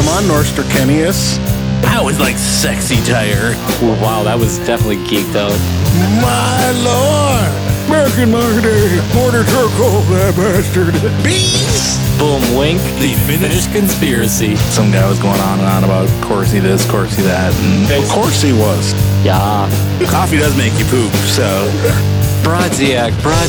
Come on, Norsterkenius. I was like sexy tire. Ooh, wow, that was definitely geeked out. My lord! American marketing, Mortar Turco, that bastard. Beast! Boom, wink. The Finnish conspiracy. Some guy was going on and on about Corsi this, Corsi that, and of course he was. Yeah. Coffee does make you poop, so Brodziak.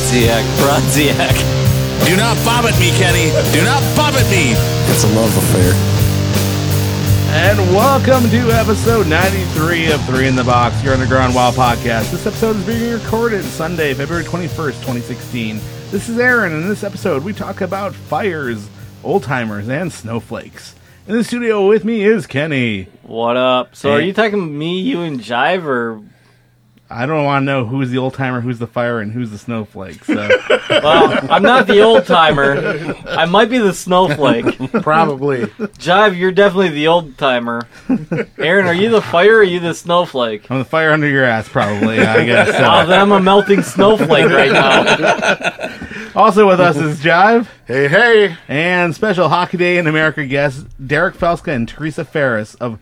do not bob at me, Kenny. Do not bob at me. It's a love affair. And welcome to episode 93 of 3 in the Box, your Underground Wild podcast. This episode is being recorded Sunday, February 21st, 2016. This is Aaron, and in this episode we talk about fires, old-timers, and snowflakes. In the studio with me is Kenny. What up? So are you talking me, you, and Jive, or... I don't want to know who's the old-timer, who's the fire, and who's the snowflake, so... Well, I'm not the old-timer. I might be the snowflake. Probably. Jive, you're definitely the old-timer. Aaron, are you the fire or are you the snowflake? I'm the fire under your ass, probably, I guess. Oh, then I'm a melting snowflake right now. Also with us is Jive. Hey, hey. And special Hockey Day in America guests Derek Felska and Teresa Ferris of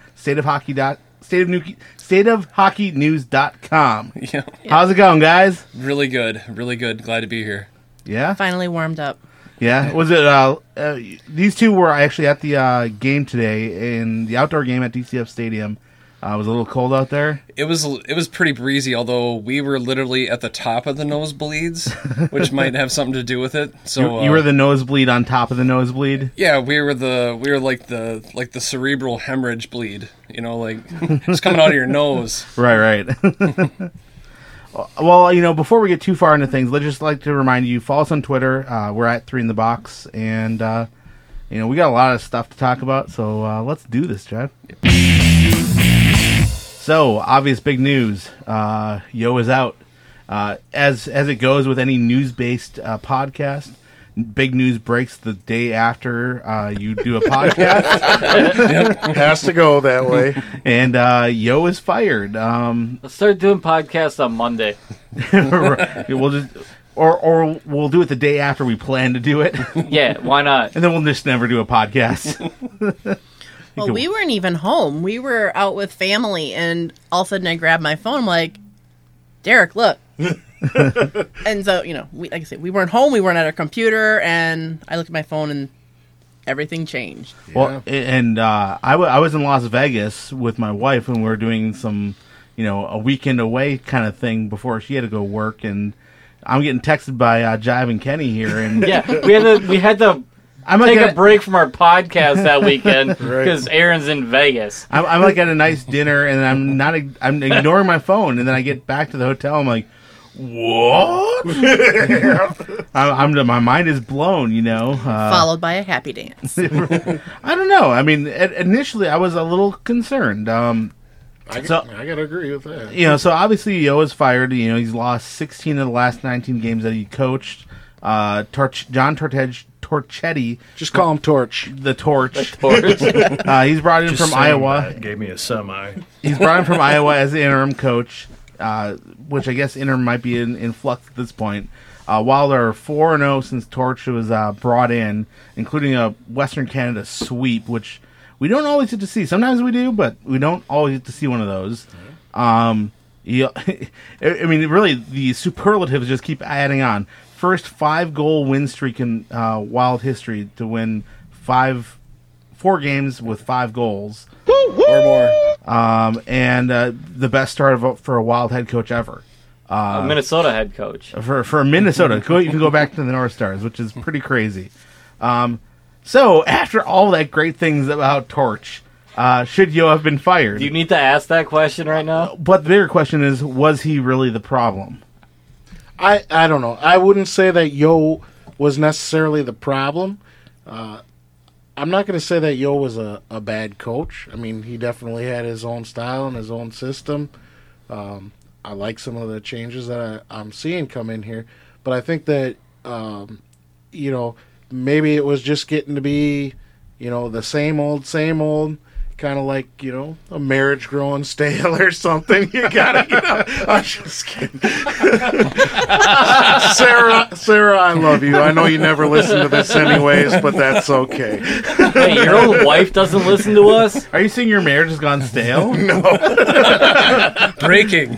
stateofhockeynews.com. Yeah. How's it going, guys? Really good. Really good. Glad to be here. Yeah? Finally warmed up. Yeah? Was it, these two were actually at the game today, in the outdoor game at DCF Stadium. It was a little cold out there. It was pretty breezy, although we were literally at the top of the nosebleeds, which might have something to do with it. So you were the nosebleed on top of the nosebleed? Yeah, we were like the cerebral hemorrhage bleed, like it's coming out of your nose. Right. Well, before we get too far into things, let's just like to remind you, follow us on Twitter. We're at 3 in the Box, and we got a lot of stuff to talk about, so let's do this, Chad. So, obvious big news. Yo is out. As it goes with any news-based podcast, big news breaks the day after you do a podcast. Yep. Has to go that way. And Yo is fired. Let's start doing podcasts on Monday. We'll just... Or we'll do it the day after we plan to do it. Yeah, why not? And then we'll just never do a podcast. Well, we weren't even home. We were out with family, and all of a sudden I grabbed my phone. I'm like, Derek, look. And so, like I said, we weren't home. We weren't at our computer, and I looked at my phone, and everything changed. Well, and I was in Las Vegas with my wife, and we were doing some, a weekend away kind of thing before she had to go work, and I'm getting texted by Jive and Kenny here, and yeah, we had to take a break from our podcast that weekend because Aaron's in Vegas. I'm like at a nice dinner, and I'm ignoring my phone, and then I get back to the hotel. I'm like, what? My mind is blown, Followed by a happy dance. I don't know. I mean, initially I was a little concerned. I gotta agree with that. So obviously Yo is fired. He's lost 16 of the last 19 games that he coached. John Torchetti. Just call him Torch. The Torch. The Torch. He's brought in Just from Iowa. That gave me a semi. He's brought in from Iowa as the interim coach, which I guess interim might be in flux at this point. While they're 4-0 since Torch was brought in, including a Western Canada sweep, which we don't always get to see. Sometimes we do, but we don't always get to see one of those. I mean, really, the superlatives just keep adding on. First 5-goal win streak in Wild history to win 4 games with 5 goals or more, and the best start for a Wild head coach ever. A Minnesota head coach for Minnesota. You can go back to the North Stars, which is pretty crazy. So after all that great things about Torch, should Yo have been fired? Do you need to ask that question right now? But the bigger question is, was he really the problem? I don't know. I wouldn't say that Yo was necessarily the problem. I'm not going to say that Yo was a bad coach. I mean, he definitely had his own style and his own system. I like some of the changes that I'm seeing come in here. But I think that, maybe it was just getting to be, the same old, kind of like, a marriage growing stale or something. You gotta, I'm just kidding. Sarah, I love you. I know you never listen to this anyways, but that's okay. Hey, your own wife doesn't listen to us? Are you saying your marriage has gone stale? No. Breaking.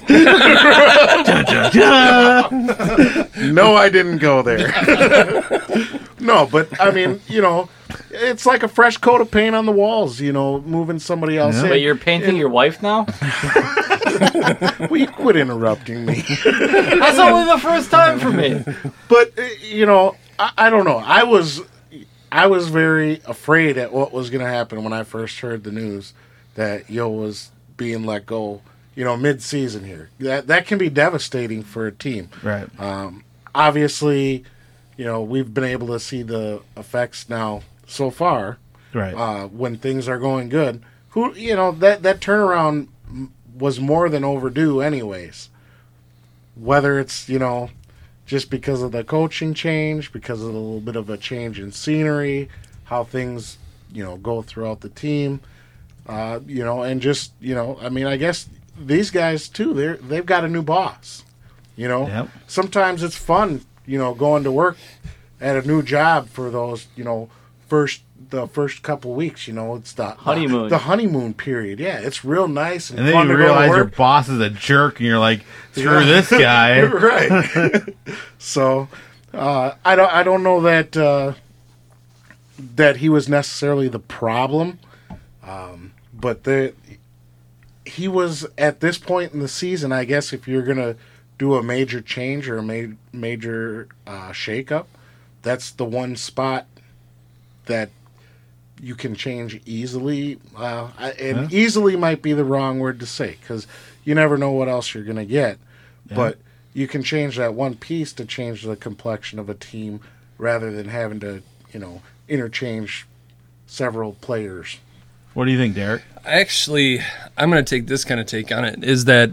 No, I didn't go there. No, but I mean, it's like a fresh coat of paint on the walls, moving somebody else in. But you're painting your wife now? Will you quit interrupting me? That's only the first time for me. But, I don't know. I was very afraid at what was going to happen when I first heard the news that Yo was being let go, mid-season here. That can be devastating for a team. Right. Obviously, we've been able to see the effects now so far. Right. When things are going good. That turnaround was more than overdue anyways. Whether it's, just because of the coaching change, because of a little bit of a change in scenery, how things, go throughout the team, and just, I guess these guys too, they've got a new boss, Yep. Sometimes it's fun, going to work at a new job for those, the first couple weeks, it's the honeymoon. The honeymoon period. Yeah, it's real nice and And then fun you to realize go to your work. boss is a jerk, and you're like, screw this guy. Right. So, I don't know that that he was necessarily the problem, but he was at this point in the season. I guess if you're gonna do a major change or a major shakeup, that's the one spot that you can change easily. Easily might be the wrong word to say, because you never know what else you're going to get. Yeah. But you can change that one piece to change the complexion of a team rather than having to, interchange several players. What do you think, Derek? Actually, I'm going to take this kind of take on it, is that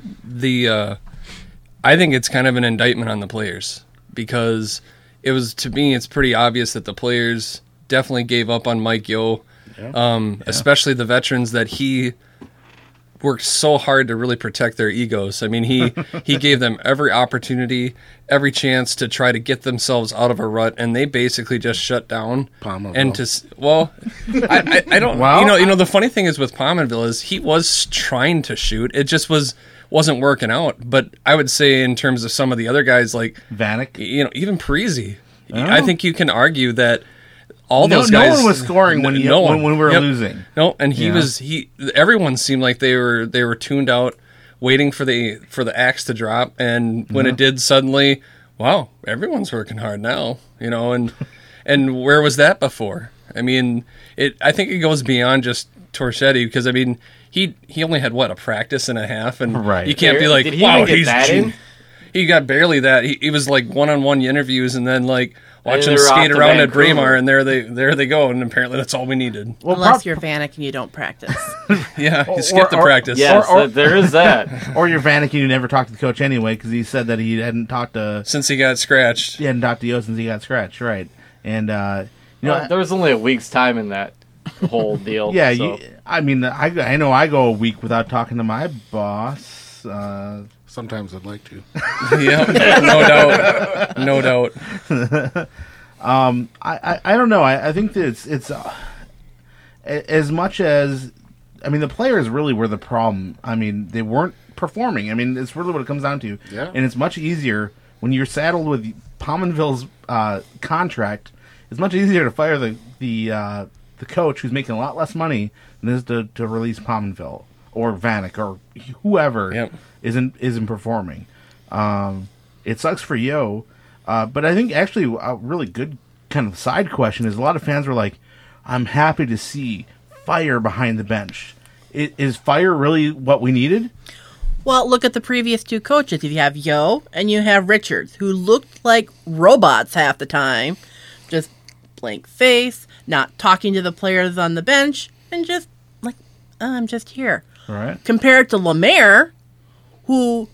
I think it's kind of an indictment on the players, because to me, it's pretty obvious that the players definitely gave up on Mike Yeo, especially the veterans that he worked so hard to really protect their egos. I mean, he gave them every opportunity, every chance to try to get themselves out of a rut, and they basically just shut down. Pominville. And I don't. Well, the funny thing is with Pominville is he was trying to shoot. It just wasn't working out. But I would say in terms of some of the other guys like Vanek, even Parisi, I think you can argue that. All those guys. No one was scoring when we were losing. No, and everyone seemed like they were tuned out, waiting for the axe to drop. And when it did, suddenly, wow, everyone's working hard now, And where was that before? I mean, I think it goes beyond just Torchetti, because I mean, he only had a practice and a half, and right. You can't be like, wow, he's that he got barely that. He was like one-on-one interviews, and then like. Watch them skate around at Braemar, and there they go, and apparently that's all we needed. Well, unless you're Vanek and you don't practice. Yeah, you skip the practice. Yes, there is that. Or you're Vanek and you never talked to the coach anyway, because he said that he hadn't talked to... Since he got scratched. He hadn't talked to Yo since he got scratched, right. And, there was only a week's time in that whole deal. Yeah, so. I know I go a week without talking to my boss. Sometimes I'd like to. Yeah, no doubt. I don't know. I think that it's as much as the players really were the problem. I mean, they weren't performing. I mean, it's really what it comes down to. Yeah. And it's much easier when you're saddled with Pominville's contract. It's much easier to fire the coach who's making a lot less money than it is to release Pominville or Vanek or whoever isn't performing. It sucks for Yo, but I think actually a really good kind of side question is a lot of fans were like, I'm happy to see fire behind the bench. Is fire really what we needed? Well, look at the previous two coaches. You have Yo and you have Richards, who looked like robots half the time. Just blank face, not talking to the players on the bench, and just like, I'm just here. Right. Compared to Lemaire, who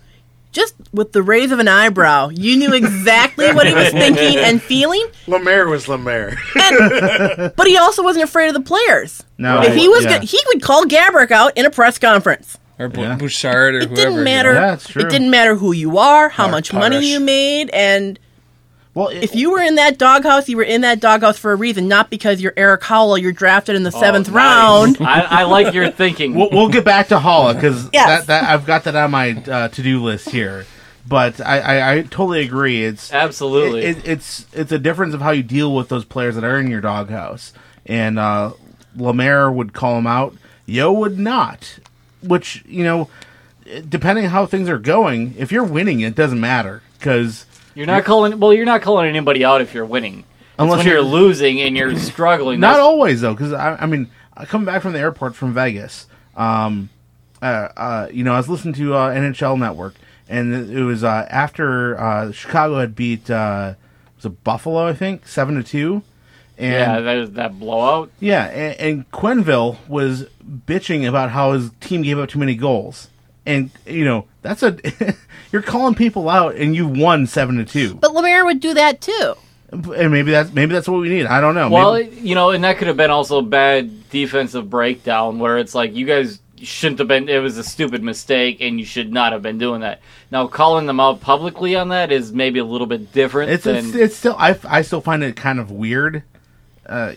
just with the raise of an eyebrow, you knew exactly what he was thinking and feeling. Lemaire was Lemaire. But he also wasn't afraid of the players. No, if he was good, he would call Gabrick out in a press conference. Or Bouchard or it whoever. Didn't matter. Yeah, that's true. It didn't matter who you are, how much money you made, and if you were in that doghouse, you were in that doghouse for a reason, not because you're Eric Howell, you're drafted in the 7th round. I like your thinking. We'll get back to Holla because that I've got that on my to-do list here. But I totally agree. It's absolutely it's a difference of how you deal with those players that are in your doghouse. And Lemaire would call them out. Yo would not. Which, depending on how things are going, if you're winning, it doesn't matter because you're not calling anybody out if you're winning. Unless when you're losing and you're struggling. Not always though, because I coming back from the airport from Vegas, I was listening to NHL Network, and it was after Chicago had beat was it Buffalo, I think 7-2. And that blowout. Yeah, and Quenneville was bitching about how his team gave up too many goals, and that's you're calling people out, and you won 7-2. But Lemaire would do that too. And maybe that's what we need. I don't know. Well, and that could have been also bad defensive breakdown, where it's like you guys shouldn't have been. It was a stupid mistake, and you should not have been doing that. Now, calling them out publicly on that is maybe a little bit different. It's still I still find it kind of weird. I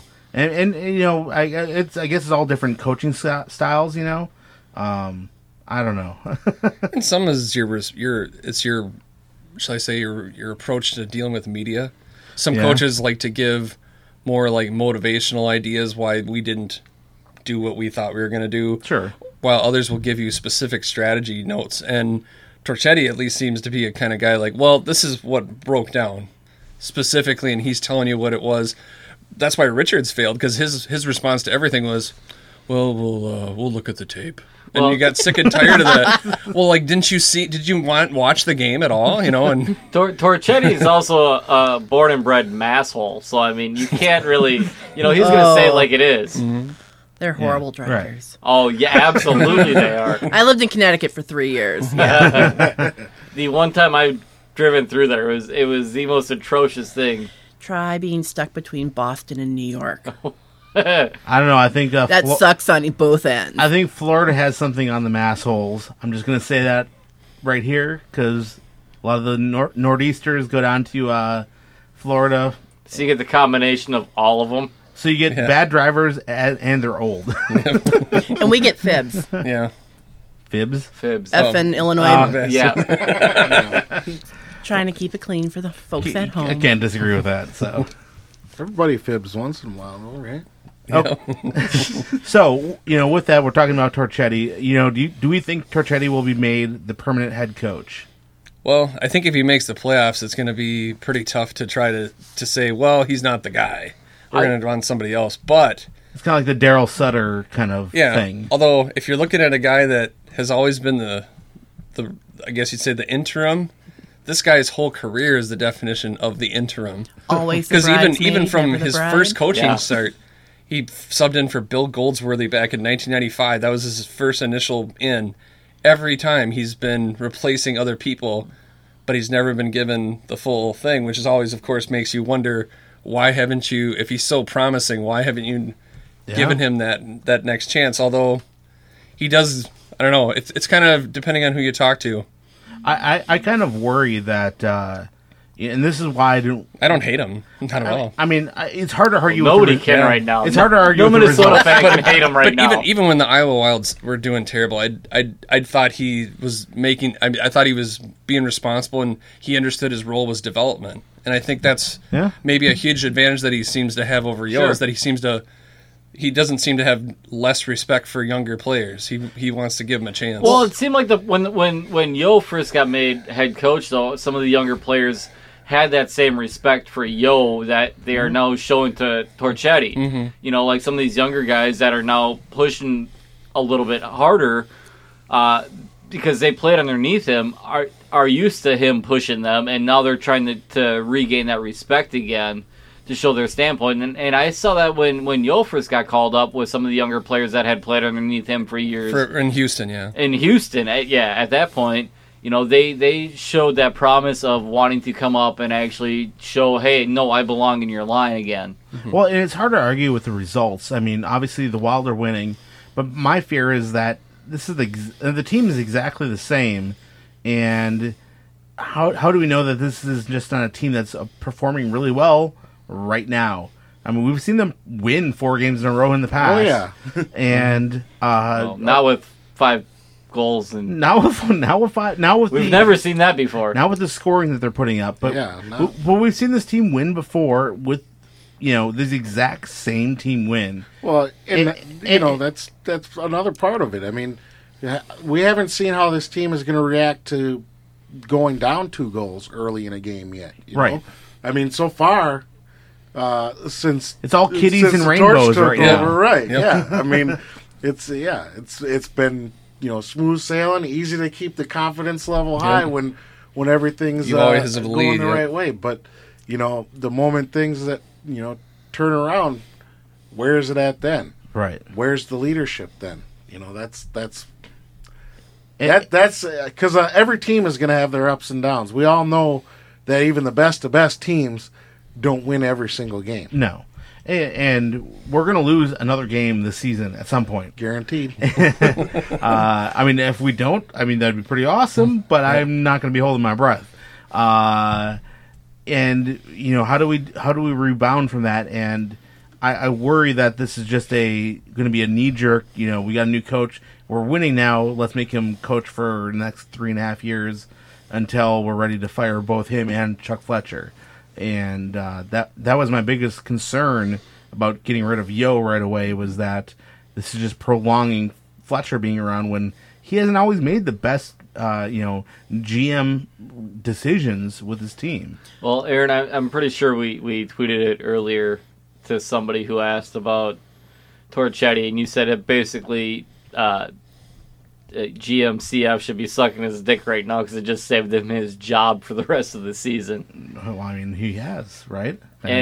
guess it's all different coaching styles. I don't know. And some is your shall I say your approach to dealing with media. Some coaches like to give more like motivational ideas why we didn't do what we thought we were going to do. Sure. While others will give you specific strategy notes. And Torchetti at least seems to be a kind of guy like, well, this is what broke down specifically, and he's telling you what it was. That's why Richards failed, because his response to everything was, well, we'll look at the tape. And you got sick and tired of that. Well, like, did you watch the game at all? And Torchetti is also a born and bred masshole. So, you can't really, he's going to say it like it is. Mm-hmm. They're horrible drivers. Right. Oh, yeah, absolutely they are. I lived in Connecticut for 3 years. Yeah. The one time I've driven through there, it was the most atrocious thing. Try being stuck between Boston and New York. I don't know. I think that sucks on both ends. I think Florida has something on the massholes. I'm just going to say that right here because a lot of the nor'easters go down to Florida. So you get the combination of all of them. So you get bad drivers and they're old. And we get fibs. Yeah. Fibs? F in Illinois. Yeah. Trying to keep it clean for the folks at home. I can't disagree with that. So everybody fibs once in a while, right? Oh. So, with that, we're talking about Torchetti. Do we think Torchetti will be made the permanent head coach? Well, I think if he makes the playoffs, it's going to be pretty tough to try to say, well, he's not the guy. We're going to run somebody else. But it's kind of like the Daryl Sutter kind of thing. Although, if you're looking at a guy that has always been the I guess you'd say the interim, this guy's whole career is the definition of the interim. Always because even from his first coaching start, he subbed in for Bill Goldsworthy back in 1995. That was his first initial in. Every time he's been replacing other people, but he's never been given the full thing, which is always, of course, makes you wonder, why haven't you, if he's so promising, why haven't you given him that next chance? Although he does, I don't know, it's kind of depending on who you talk to. I kind of worry that, and this is why I don't hate him. Not at all. It's hard to argue. Nobody can right now. It's hard to argue. No Minnesota fan can hate him right now. Even when the Iowa Wilds were doing terrible, I thought he was making. I thought he was being responsible, and he understood his role was development. And I think that's maybe a huge advantage that he seems to have over Yo, is that he doesn't seem to have less respect for younger players. He wants to give them a chance. Well, it seemed like when Yo first got made head coach, though, some of the younger players had that same respect for Yo that they are now showing to Torchetti. Mm-hmm. Like some of these younger guys that are now pushing a little bit harder because they played underneath him are used to him pushing them, and now they're trying to regain that respect again to show their standpoint. And I saw that when Yo first got called up with some of the younger players that had played underneath him for years. In Houston, yeah. In Houston, at that point, they showed that promise of wanting to come up and actually show, hey, no, I belong in your line again. Well, and it's hard to argue with the results. I mean, obviously the Wild are winning, but my fear is that this is the team is exactly the same, and how do we know that this is just not a team that's performing really well right now? I mean, we've seen them win 4 games in a row in the past. Oh yeah, and not with 5 goals and now with we've never seen that before. Now with the scoring that they're putting up, but we've seen this team win before with this exact same team win. Well, that's another part of it. I mean, we haven't seen how this team is going to react to going down 2 goals early in a game yet. You know? I mean, so far. Since it's all kitties and rainbows right now, right? Yep. Yeah, I mean, it's been smooth sailing, easy to keep the confidence level high when everything's going the right way. But the moment things that turn around, where is it at then? Right. Where's the leadership then? That's because every team is going to have their ups and downs. We all know that even the best of best teams don't win every single game. No. And we're going to lose another game this season at some point. Guaranteed. I mean, if we don't, that'd be pretty awesome, but I'm not going to be holding my breath. And, how do we rebound from that? And I worry that this is just going to be a knee-jerk, we got a new coach. We're winning now. Let's make him coach for the next 3.5 years until we're ready to fire both him and Chuck Fletcher. And that was my biggest concern about getting rid of Yo right away, was that this is just prolonging Fletcher being around when he hasn't always made the best GM decisions with his team. Well, Aaron, I'm pretty sure we tweeted it earlier to somebody who asked about Torchetti, and you said it basically GMCF should be sucking his dick right now because it just saved him his job for the rest of the season. Well, he has, right?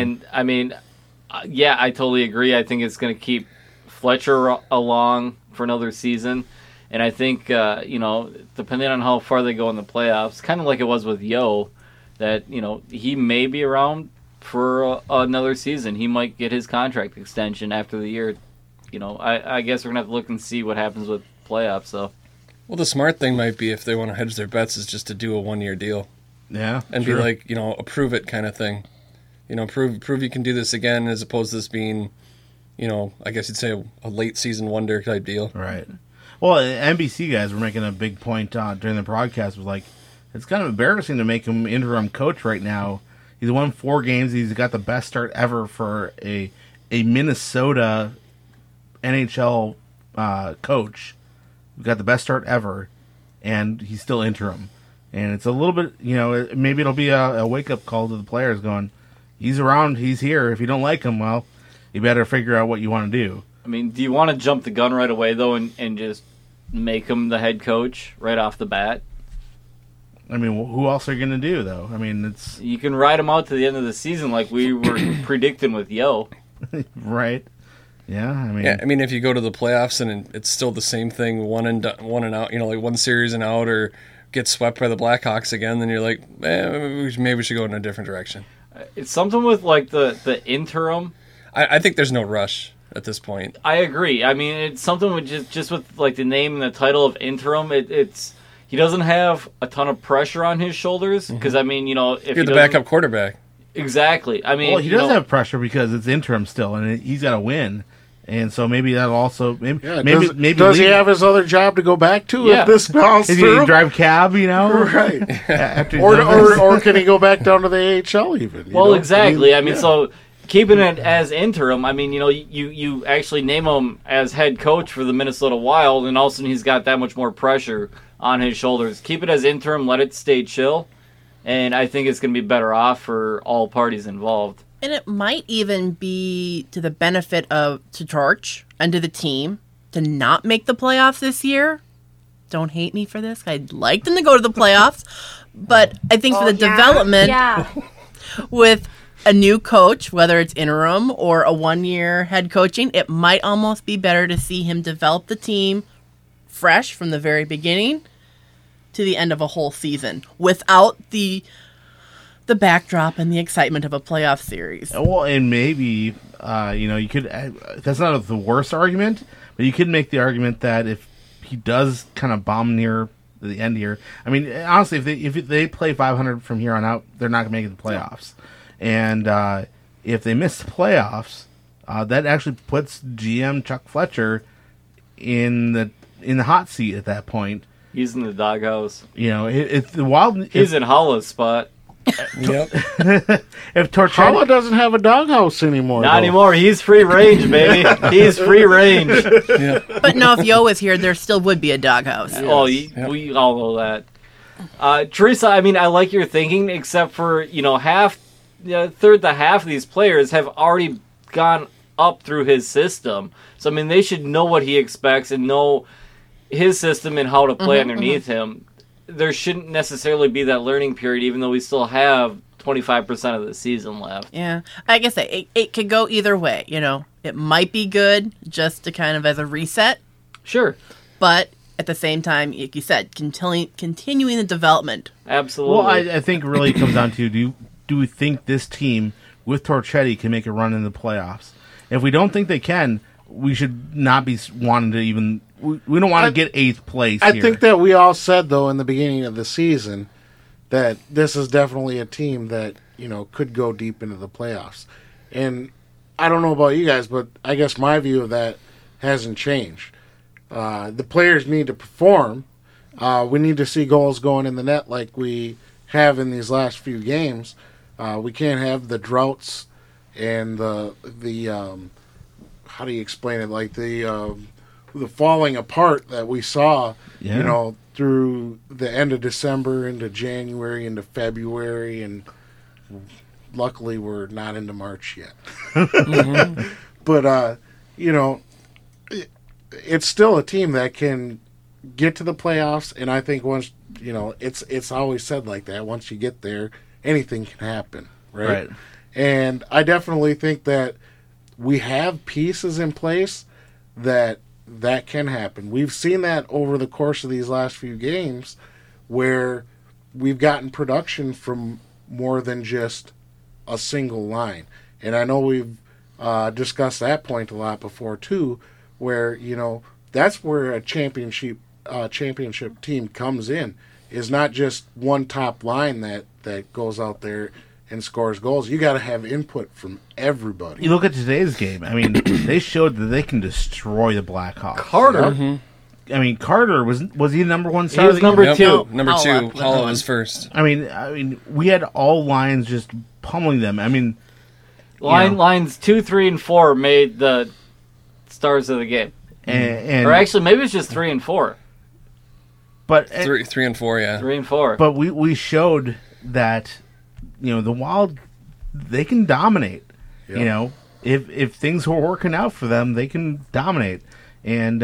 Yeah, I totally agree. I think it's going to keep Fletcher along for another season. And I think, depending on how far they go in the playoffs, kind of like it was with Yo, that, he may be around for another season. He might get his contract extension after the year. I guess we're going to have to look and see what happens with playoffs, so. Well, the smart thing might be, if they want to hedge their bets, is just to do a 1-year deal. Yeah, and be like, approve it kind of thing. Prove you can do this again, as opposed to this being, I guess you'd say a late season wonder type deal. Right. Well, NBC guys were making a big point during the broadcast, was like, it's kind of embarrassing to make him interim coach right now. He's won 4 games. He's got the best start ever for a Minnesota NHL coach. We've got the best start ever, and he's still interim. And it's a little bit, maybe it'll be a wake-up call to the players going, he's around, he's here. If you don't like him, well, you better figure out what you want to do. I mean, do you want to jump the gun right away, though, and just make him the head coach right off the bat? I mean, who else are you going to do, though? I mean, it's... You can ride him out to the end of the season like we were predicting with Yo. Right. Yeah, I mean, if you go to the playoffs and it's still the same thing, one and out, like one series and out, or get swept by the Blackhawks again, then you're like, maybe we should go in a different direction. It's something with like the interim. I think there's no rush at this point. I agree. I mean, it's something with just with like the name and the title of interim. It's he doesn't have a ton of pressure on his shoulders because I mean, if you're the backup quarterback. Exactly. I mean, well, he does have pressure because it's interim still, and he's got to win. And so maybe that'll also maybe does he have his other job to go back to if this falls through? Maybe he drive cab, right? or can he go back down to the AHL even? Well, exactly. I mean, so keeping it as interim, I mean, you actually name him as head coach for the Minnesota Wild, and all of a sudden he's got that much more pressure on his shoulders. Keep it as interim, let it stay chill, and I think it's going to be better off for all parties involved. And it might even be to the benefit to Torch and to the team to not make the playoffs this year. Don't hate me for this. I'd like them to go to the playoffs. But I think for the development with a new coach, whether it's interim or a 1-year head coaching, it might almost be better to see him develop the team fresh from the very beginning to the end of a whole season without the backdrop and the excitement of a playoff series. Well, and maybe you could. That's not the worst argument, but you could make the argument that if he does kind of bomb near the end here, I mean, honestly, if they play 500 from here on out, they're not going to make it the playoffs. And if they miss the playoffs, that actually puts GM Chuck Fletcher in the hot seat at that point. He's in the doghouse. If the Wild, he's in Holla's spot. Yep. If Torchetti Holla doesn't have a doghouse anymore. Not anymore. He's free range, baby. He's free range. Yeah. But no, if Yo was here, there still would be a doghouse. Oh, we all know that. Teresa, I mean, I like your thinking, except for third to half of these players have already gone up through his system. So I mean, they should know what he expects and know his system and how to play underneath him. There shouldn't necessarily be that learning period, even though we still have 25% of the season left. Yeah, I guess it could go either way. It might be good just to kind of as a reset. Sure. But at the same time, like you said, continuing the development. Absolutely. Well, I think really it comes down to do we think this team with Torchetti can make a run in the playoffs? If we don't think they can, we should not be wanting to even. We don't want to get 8th place. I here. think that we all said, though, in the beginning of the season that this is definitely a team that, could go deep into the playoffs. And I don't know about you guys, but I guess my view of that hasn't changed. The players need to perform. We need to see goals going in the net like we have in these last few games. We can't have the droughts and the how do you explain it? Like the falling apart that we saw, through the end of December into January into February, and luckily we're not into March yet. But it's still a team that can get to the playoffs, and I think once it's always said like that. Once you get there, anything can happen, right? And I definitely think that we have pieces in place that can happen. We've seen that over the course of these last few games where we've gotten production from more than just a single line. And I know we've discussed that point a lot before too, where, that's where a championship team comes in, is not just one top line that goes out there and scores goals. You got to have input from everybody. You look at today's game. I mean, they showed that they can destroy the Blackhawks. Carter. I mean, Carter was he the number one star? He was number two. Number Holla. 2. Holla was first. I mean, we had all lines just pummeling them. I mean, Lines 2, 3, and 4 made the stars of the game. and Or actually, maybe it's just 3 and 4. but 3 and 4, yeah. 3 and 4. But we showed that the Wild, they can dominate. Yep. If things were working out for them, they can dominate. And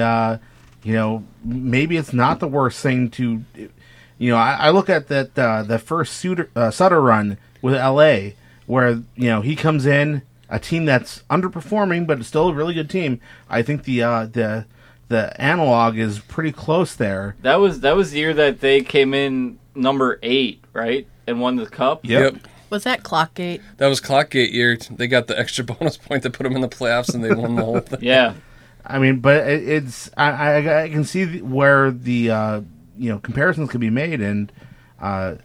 maybe it's not the worst thing to. I look at that first Sutter run with LA, where he comes in, a team that's underperforming but still a really good team. I think the analog is pretty close there. That was the year that they came in number 8, right, and won the cup. Yep. Was that Clockgate? That was Clockgate year. They got the extra bonus point that put them in the playoffs, and they won the whole thing. Yeah. I mean, but it's I can see where the comparisons could be made, and I'm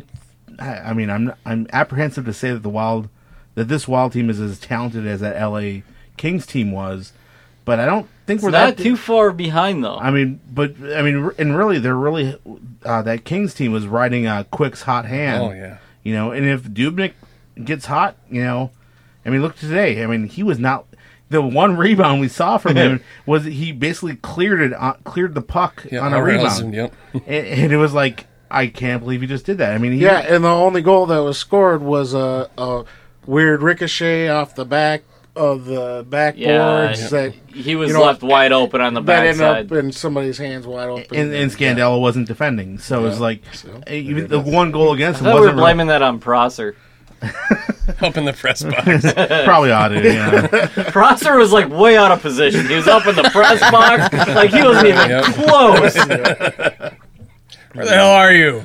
apprehensive to say that this Wild team is as talented as that LA Kings team was, but I don't think we're not that too far behind though. and really they're really that Kings team was riding Quick's hot hand. Oh yeah. And if Dubnyk gets hot, look today. I mean, he was not. The one rebound we saw from him was he basically cleared the puck on a rebound. Yep. and it was like, I can't believe he just did that. I mean, and the only goal that was scored was a weird ricochet off the back of the backboards that he was left wide open on the that ended backside. up in somebody's hands wide open. and Scandella wasn't defending, so it was like even the one goal against I him thought we wasn't were blaming that on Prosser. Up in the press box. probably ought to. Yeah. Prosser was like way out of position. He was up in the press box, like he wasn't even close. Where the hell are you?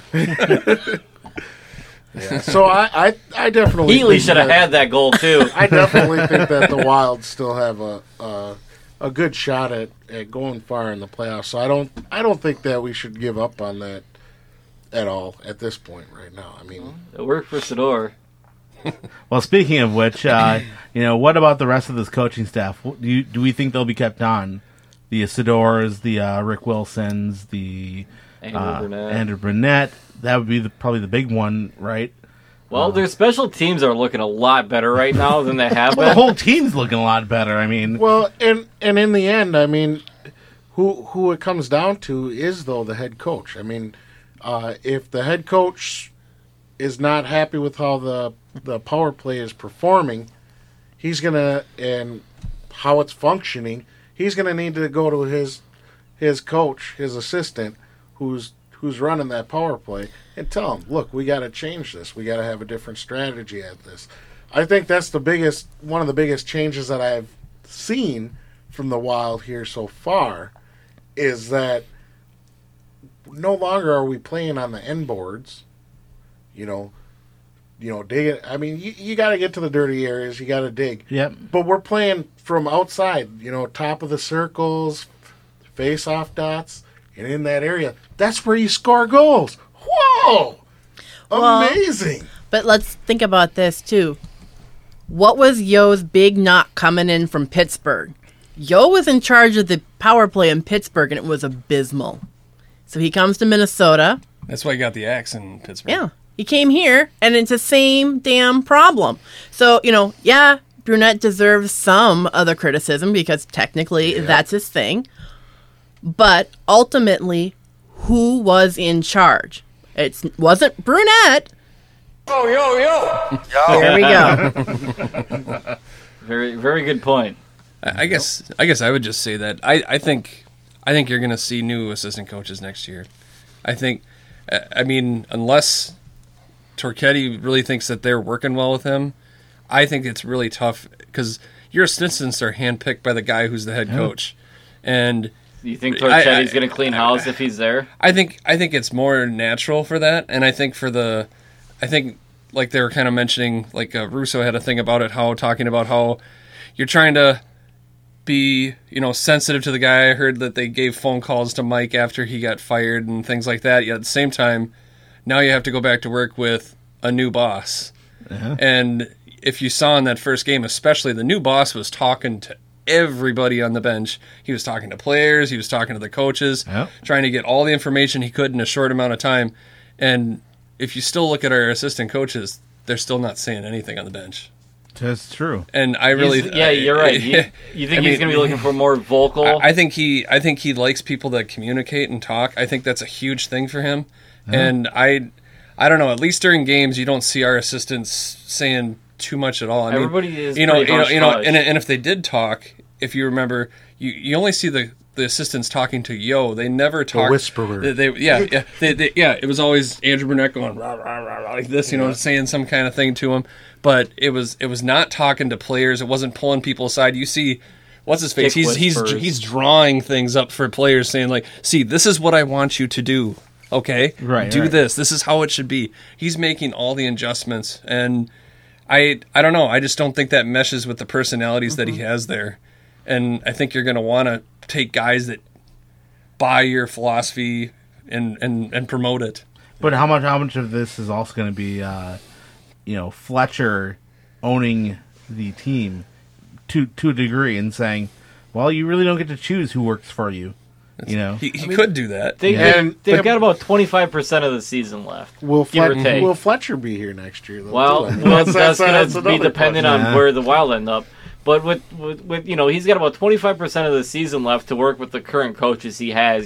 Yeah. So I definitely Healy think should have had that goal too. I definitely think that the Wild still have a good shot at going far in the playoffs. So I don't think that we should give up on that at all at this point right now. I mean, It worked for Sador. Well, speaking of which, what about the rest of this coaching staff? Do we think they'll be kept on? The Isidores, the Rick Wilsons, the Andrew Burnett. That would be probably the big one, right? Well, their special teams are looking a lot better right now than they have Well, the been. whole team's looking a lot better. I mean, well, and in the end, I mean, who it comes down to is though the head coach. I mean, if the head coach is not happy with how the power play is performing, he's gonna and how it's functioning, he's gonna need to go to his coach, his assistant, who's running that power play, and tell him, look, we got to change this. We got to have a different strategy at this. I think that's one of the biggest changes that I've seen from the Wild here so far, is that no longer are we playing on the end boards. Dig. I mean, you got to get to the dirty areas. You got to dig. Yep. But we're playing from outside. Top of the circles, face-off dots, and in that area, that's where you score goals. Whoa! Amazing. But let's think about this, too. What was Yo's big knock coming in from Pittsburgh? Yo was in charge of the power play in Pittsburgh, and it was abysmal. So he comes to Minnesota. That's why he got the axe in Pittsburgh. Yeah. He came here, and it's the same damn problem. So, Brunette deserves some other criticism because technically that's his thing. But ultimately, who was in charge? It wasn't Brunette. Yo. There we go. Very, very good point. I guess I would just say that I think you're going to see new assistant coaches next year. I mean, unless Torchetti really thinks that they're working well with him, I think it's really tough because your assistants are handpicked by the guy who's the head coach, and You think Torchetti's going to clean house if he's there? I think it's more natural for that, and I think like they were kind of mentioning, like Russo had a thing about it, talking about how you're trying to be sensitive to the guy. I heard that they gave phone calls to Mike after he got fired and things like that. Yet at the same time, now you have to go back to work with a new boss. Uh-huh. And if you saw in that first game, especially, the new boss was talking to everybody on the bench. He was talking to players, he was talking to the coaches, trying to get all the information he could in a short amount of time. And if you still look at our assistant coaches, they're still not saying anything on the bench. That's true. And I really, you're right. You think he's going to be looking for more vocal? I think he likes people that communicate and talk. I think that's a huge thing for him. And I don't know. At least during games, you don't see our assistants saying too much at all. I mean, everybody is and if they did talk, if you remember, you only see the assistants talking to Yo. They never talk. The whisperer. It was always Andrew Burnett going rah, rah, rah, rah, like this, saying some kind of thing to him. But it was not talking to players. It wasn't pulling people aside. You see, what's his face? He's drawing things up for players, saying like, "See, this is what I want you to do. Okay, do this. This is how it should be." He's making all the adjustments, and I don't know. I just don't think that meshes with the personalities that he has there. And I think you're going to want to take guys that buy your philosophy and promote it. But how much of this is also going to be, Fletcher owning the team to a degree and saying, well, you really don't get to choose who works for you. He could do that. They've got about 25% of the season left. Will Fletcher be here next year? Though, well, that's going to be dependent on where the Wild end up. But with he's got about 25% of the season left to work with the current coaches he has.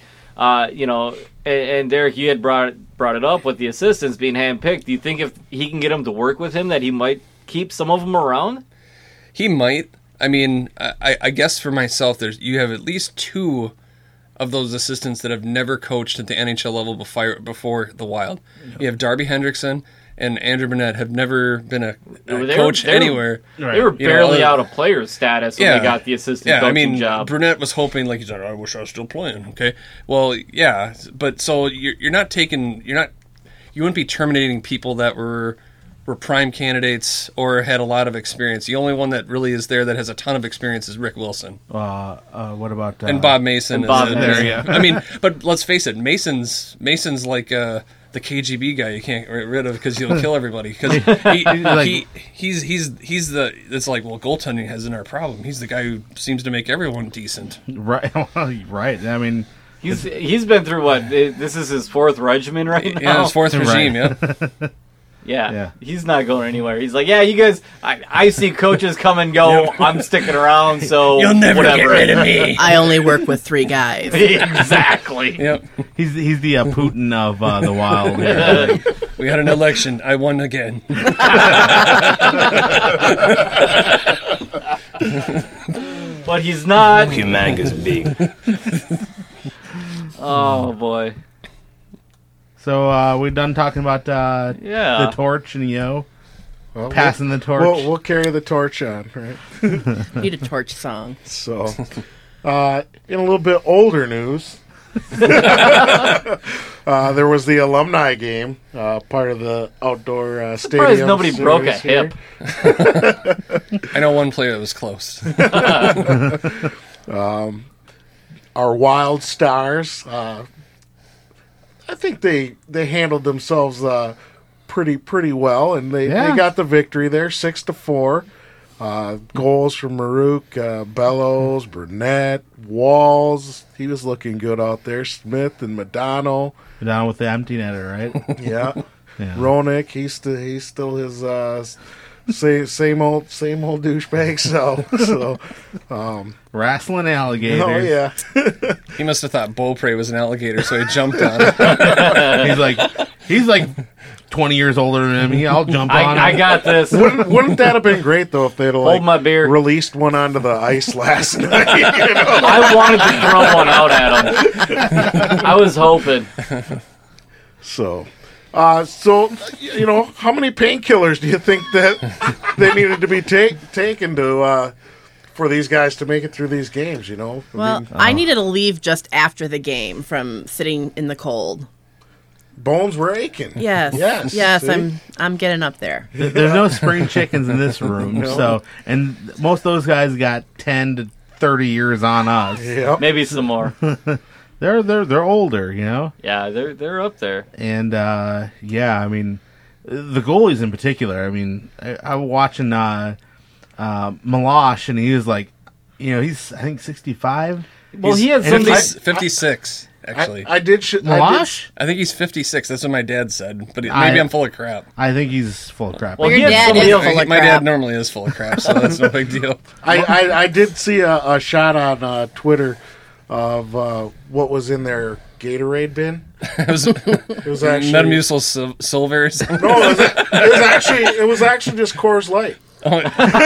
And Derek, you had brought it up with the assistants being handpicked. Do you think if he can get them to work with him, that he might keep some of them around? He might. I mean, I guess for myself, you have at least two of those assistants that have never coached at the NHL level before the Wild. You have Darby Hendrickson and Andrew Burnett have never been a They coach were- anywhere. They were barely out of player status when they got the assistant coaching job. Burnett was hoping, like he said, I wish I was still playing. Okay, well, yeah, but so you wouldn't be terminating people that were prime candidates or had a lot of experience. The only one that really is there that has a ton of experience is Rick Wilson. What about And Bob Mason. There, yeah. I mean, but let's face it, Mason's like the KGB guy you can't get rid of because he'll kill everybody. Because he's the it's like, well, goaltending hasn't our problem. He's the guy who seems to make everyone decent. Right, right. I mean, he's been through what? This is his fourth regimen right now. Yeah, his fourth regime. Yeah. Yeah, he's not going anywhere. He's like, yeah, you guys, I see coaches come and go. I'm sticking around, so you'll never whatever. get rid of me. I only work with 3 guys. Exactly. Yep. he's the Putin of the Wild. We had an election. I won again. But he's not. Humongous big. Oh boy. So we done talking about the torch and Yo passing the torch. We'll carry the torch on, right? Need a torch song. So, in a little bit older news, there was the alumni game, part of the outdoor stadium. Surprised nobody broke a hip. I know one player that was close. Our Wild Stars, I think they handled themselves pretty well, and they got the victory there, 6-4. Goals from Maruk, Bellows, Burnett, Walls. He was looking good out there. Smith and Madonna. Down with the empty netter, right? Yeah. Ronick, he's still his same old douchebag. So wrestling alligators. Oh yeah. He must have thought Beaupre was an alligator, so he jumped on it. he's like 20 years older than him. I'll jump on him. I got this. Wouldn't that have been great though if they'd Hold my beer. released one onto the ice last night? You know? I wanted to throw one out at him. I was hoping. So how many painkillers do you think that they needed to be taken to for these guys to make it through these games? You know, Well, I needed to leave just after the game from sitting in the cold. bones were aching. Yes. See? I'm getting up there. There's no spring chickens in this room, No. and most of those guys got 10 to 30 years on us. Yep. Maybe some more. They're older, you know. Yeah, they're up there. And I mean, the goalies in particular. I mean, I was watching Milosh, and he was like, he's I think 65. Well, he had He's something. 56, actually. I did. Milosh? I think he's 56. That's what my dad said. But maybe I'm full of crap. I think he's full of crap. Well, Your he had dad somebody is else. full of My crap. dad normally is full of crap, so that's no big deal. I did see a shot on Twitter of what was in their Gatorade bin. It was It was actually Metamucil Silver or something. no, it was actually just Coors Light. So,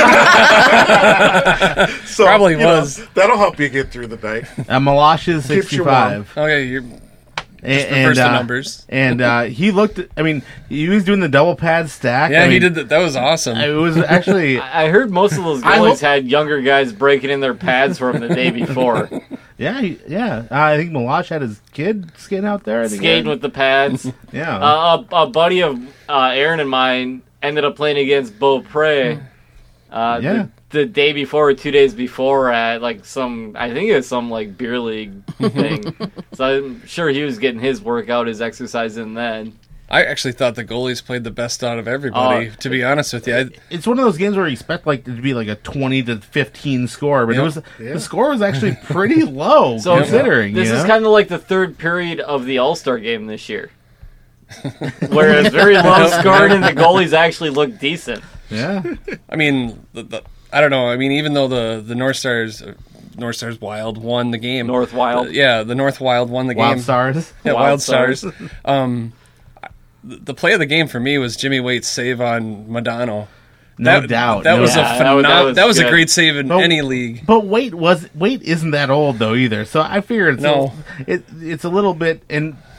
Probably was. That'll help you get through the night. Milosh is Keeps you warm. 65. Okay, you're And reverse the numbers. And he looked. I mean, he was doing the double pad stack. Yeah, I mean, he did that. That was awesome. It was actually. I heard most of those goalies had younger guys breaking in their pads for him the day before. Yeah. I think Milosh had his kid skating out there. I think Skating with the pads. Yeah. A buddy of Aaron and mine ended up playing against Beaupre the day before or 2 days before at I think it was some beer league thing. So I'm sure he was getting his workout, his exercise in then. I actually thought the goalies played the best out of everybody, to be honest with you. It's one of those games where you expect it to be a 20-15 score, but the score was actually pretty low considering. This is kind of like the third period of the All-Star game this year. Where it's very low scoring and the goalies actually look decent. Yeah. I mean, I don't know. I mean, even though the North Stars Wild won the game. North Wild? The North Wild won the game. Wild Stars? Yeah, Wild Stars. The play of the game for me was Jimmy Waite's save on Madonna. No doubt. That was that was a good. great save in any league. But Waite isn't that old though either. So I figure it's a little bit, and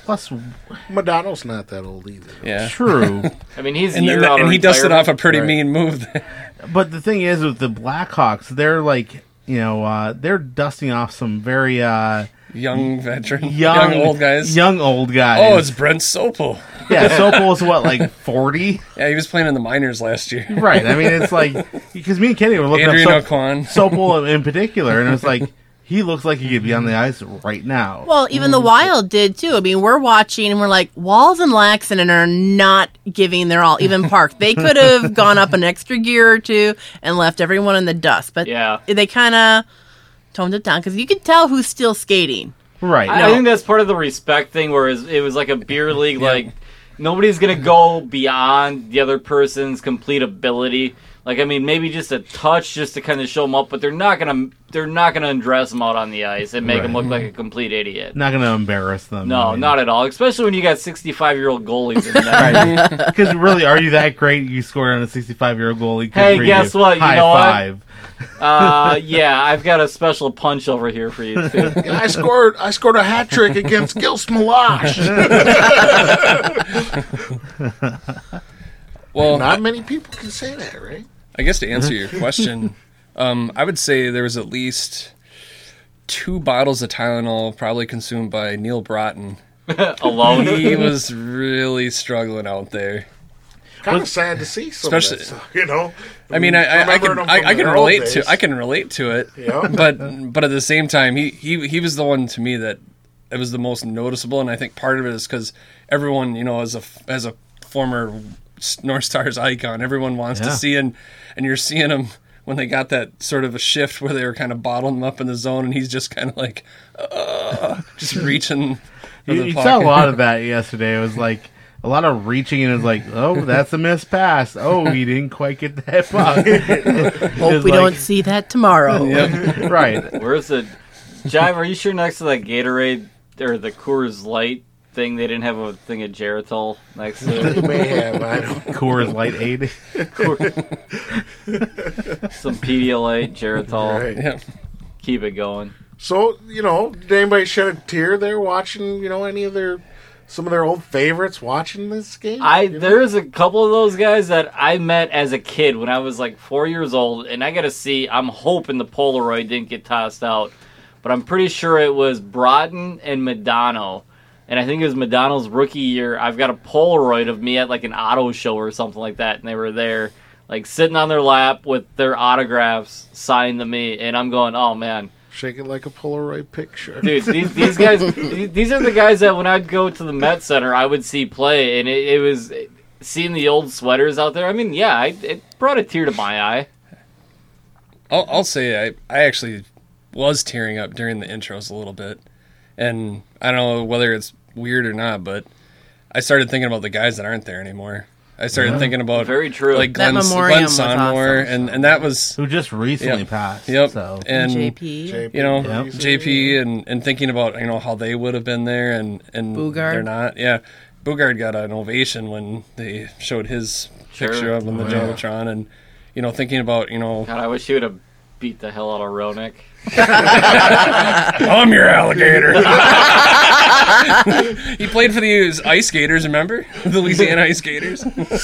Plus, Madonna's not that old either. Yeah. true. I mean, he's And, a year then, out of and he dusted retirement. off a pretty Right. mean move. But the thing is, with the Blackhawks, they're like, they're dusting off some very Young veteran. young old guys. Young old guys. Oh, it's Brent Sopel. yeah. Sopel's what, like 40? Yeah, he was playing in the minors last year. Right. I mean, it's like because me and Kenny were looking Adrian up O'Quan. Sopel in particular, and it was like he looks like he could be on the ice right now. Well, even the Wild did too. I mean, we're watching and we're like, Walls and Laxton are not giving their all. Even Park, they could have gone up an extra gear or two and left everyone in the dust. But Yeah. they kind of toned it down because you could tell who's still skating. Right. I think that's part of the respect thing, where it was like a beer league. Like nobody's gonna go beyond the other person's complete ability. Like, I mean, maybe just a touch just to kind of show them up, but they're not gonna undress them out on the ice and make them look like a complete idiot. Not going to embarrass them. No, not at all. Especially when you got 65-year-old goalies in there. Right. Because really, are you that great? You scored on a 65-year-old goalie. Good Hey, for guess you. what? You High know what? five. Yeah, I've got a special punch over here for you too. I scored a hat trick against Gil Smalash. Well, Not many people can say that, right? I guess to answer your question, I would say there was at least 2 bottles of Tylenol probably consumed by Neil Broughton. Alone. He was really struggling out there. Kind of sad to see some Especially- of that stuff, you know. I mean, I Remembering them from can their old relate days. to I can relate to it. Yeah. But at the same time, he was the one to me that it was the most noticeable, and I think part of it is because everyone, as a former North Stars icon, everyone wants to see, and you're seeing him when they got that sort of a shift where they were kind of bottling him up in the zone, and he's just kind of like just reaching. For the You puck. saw a lot of that yesterday. It was like a lot of reaching, and it's like, oh, that's a missed pass. Oh, he didn't quite get that puck. Hope we don't see that tomorrow. Yep. Right. Where's the Jive? Are you sure next to that Gatorade or the Coors Light thing, they didn't have a thing of Geritol next to They it? may have. I don't. Coors Light 8. Some Pedialyte, Geritol. Right. Yeah. Keep it going. So, did anybody shed a tear there watching, any of some of their old favorites watching this game? There's a couple of those guys that I met as a kid when I was like 4 years old, and I got to see. I'm hoping the Polaroid didn't get tossed out, but I'm pretty sure it was Broughton and Madonna. And I think it was Madonna's rookie year. I've got a Polaroid of me at like an auto show or something like that, and they were there, like sitting on their lap with their autographs signed to me, and I'm going, oh man. Shake it like a Polaroid picture. Dude, these guys, these are the guys that when I'd go to the Met Center, I would see play, and it was seeing the old sweaters out there. I mean, yeah, it brought a tear to my eye. I'll say I actually was tearing up during the intros a little bit, and I don't know whether it's weird or not, but I started thinking about the guys that aren't there anymore. I started thinking about Very true. like That Glenn memoriam was Sonmore, awesome. and that was Who just recently Yep. passed. yep, So. and JP. Yep. JP and thinking about how they would have been there and Bugard. they're not. Yeah, Bugard got an ovation when they showed his Sure. picture of him in the Jumbotron, and thinking about God, I wish he would have beat the hell out of Roenick. I'm your alligator. He played for the Ice Gators, remember? The Louisiana Ice Gators.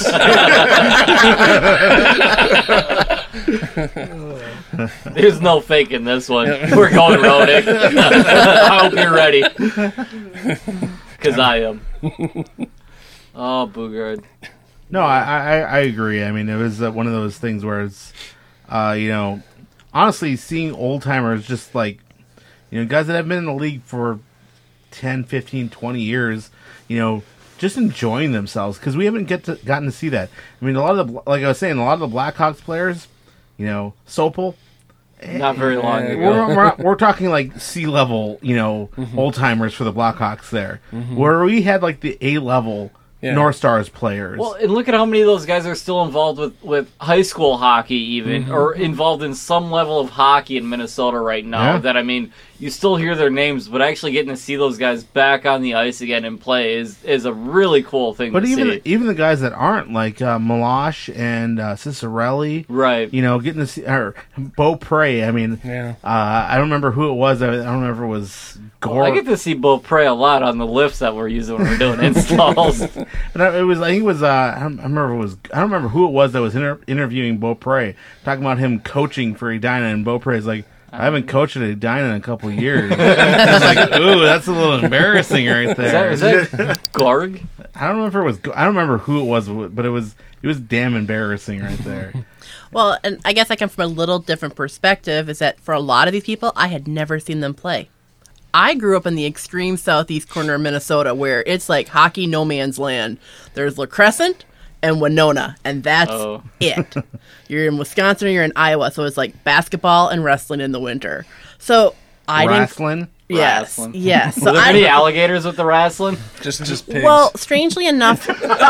There's no faking this one. We're going Roenick. I hope you're ready. Because I am. Oh, Bugard. No, I agree. I mean, it was one of those things where it's, honestly, seeing old timers just like, guys that have been in the league for 10, 15, 20 years, just enjoying themselves because we haven't gotten to see that. I mean, a lot of the, like I was saying, a lot of the Blackhawks players, Sopel. Not very long ago. We're talking like C-level, old timers for the Blackhawks there, where we had like the A-level North Stars players. Well, and look at how many of those guys are still involved with high school hockey even, or involved in some level of hockey in Minnesota right now. That, I mean, you still hear their names, but actually getting to see those guys back on the ice again and play is a really cool thing to see. But even the guys that aren't, like Milosh and Cicerelli, right? You know, getting to see, or Beaupre, I mean, I don't remember who it was. I don't remember if it was Gore. I get to see Beaupre a lot on the lifts that we're using when we're doing installs. And I don't remember who it was that was interviewing Beaupre, talking about him coaching for Edina, and Beaupre is like, I haven't coached at Edina in a couple of years. I was like, ooh, that's a little embarrassing right there. Is that Gorg? I don't remember who it was, but it was damn embarrassing right there. Well, and I guess I come from a little different perspective, is that for a lot of these people, I had never seen them play. I grew up in the extreme southeast corner of Minnesota where it's like hockey no man's land. There's La Crescent and Winona, and that's it. You're in Wisconsin or you're in Iowa, so it's like basketball and wrestling in the winter. So I wrestling? Yes. Wrestling. Yes. So Were there any alligators with the wrestling? Just pigs. Well, strangely enough.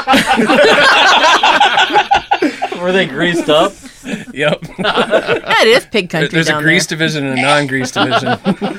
Were they greased up? Yep. It is pig country. There's down a grease there. division and a non-grease division.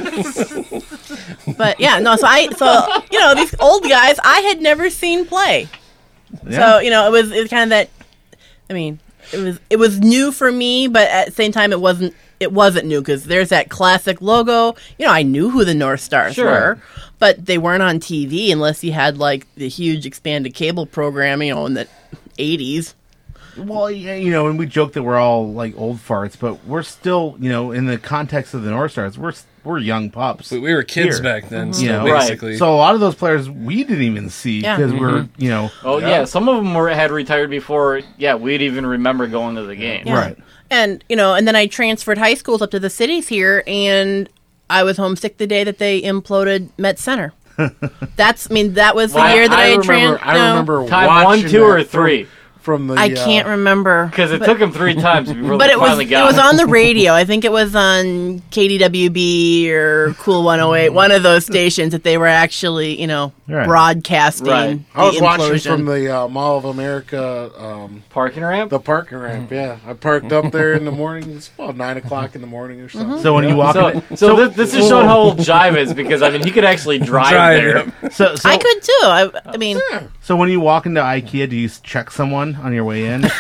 But yeah, no. So these old guys I had never seen play. Yeah. So it was kind of that. I mean, it was new for me, but at the same time, it wasn't new because there's that classic logo. I knew who the North Stars were, but they weren't on TV unless you had like the huge expanded cable program, in the 80s. Well, yeah, and we joke that we're all like old farts, but we're still, in the context of the North Stars, we're young pups. We were kids back then, still, Right. basically. So a lot of those players we didn't even see because we're, Oh yeah, some of them had retired before. Yeah, we'd even remember going to the game. Yeah. Right. And and then I transferred high schools up to the cities here, and I was homesick the day that they imploded Met Center. That was the year that I had transferred. I remember Time watching 1, 2, or 3. from the. I can't remember Because it took them 3 times before but they it was finally got it was on the radio. I think it was on KDWB or Cool 108, one of those stations that they were actually, broadcasting. Right. I was the watching implosion. from the Mall of America, parking ramp. the parking ramp. Yeah, I parked up there in the morning. It's about 9:00 in the morning or something. So when you walk in, So this is showing how old Jive is because he could actually drive there. so I could too. I mean, so when you walk into IKEA, do you check someone on your way in?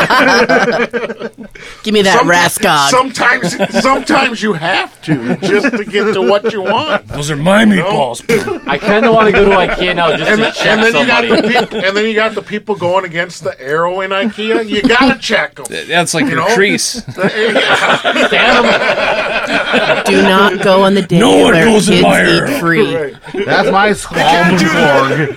give me that Raskog. Sometimes you have to just to get to what you want. Those are my meatballs. I kind of want to go to IKEA now just to check somebody. And then you got the people going against the arrow in IKEA. You gotta check them. That's like your crease. Do not go on the day No one where goes in kids my eat arrow. free. That's my Skolmborg.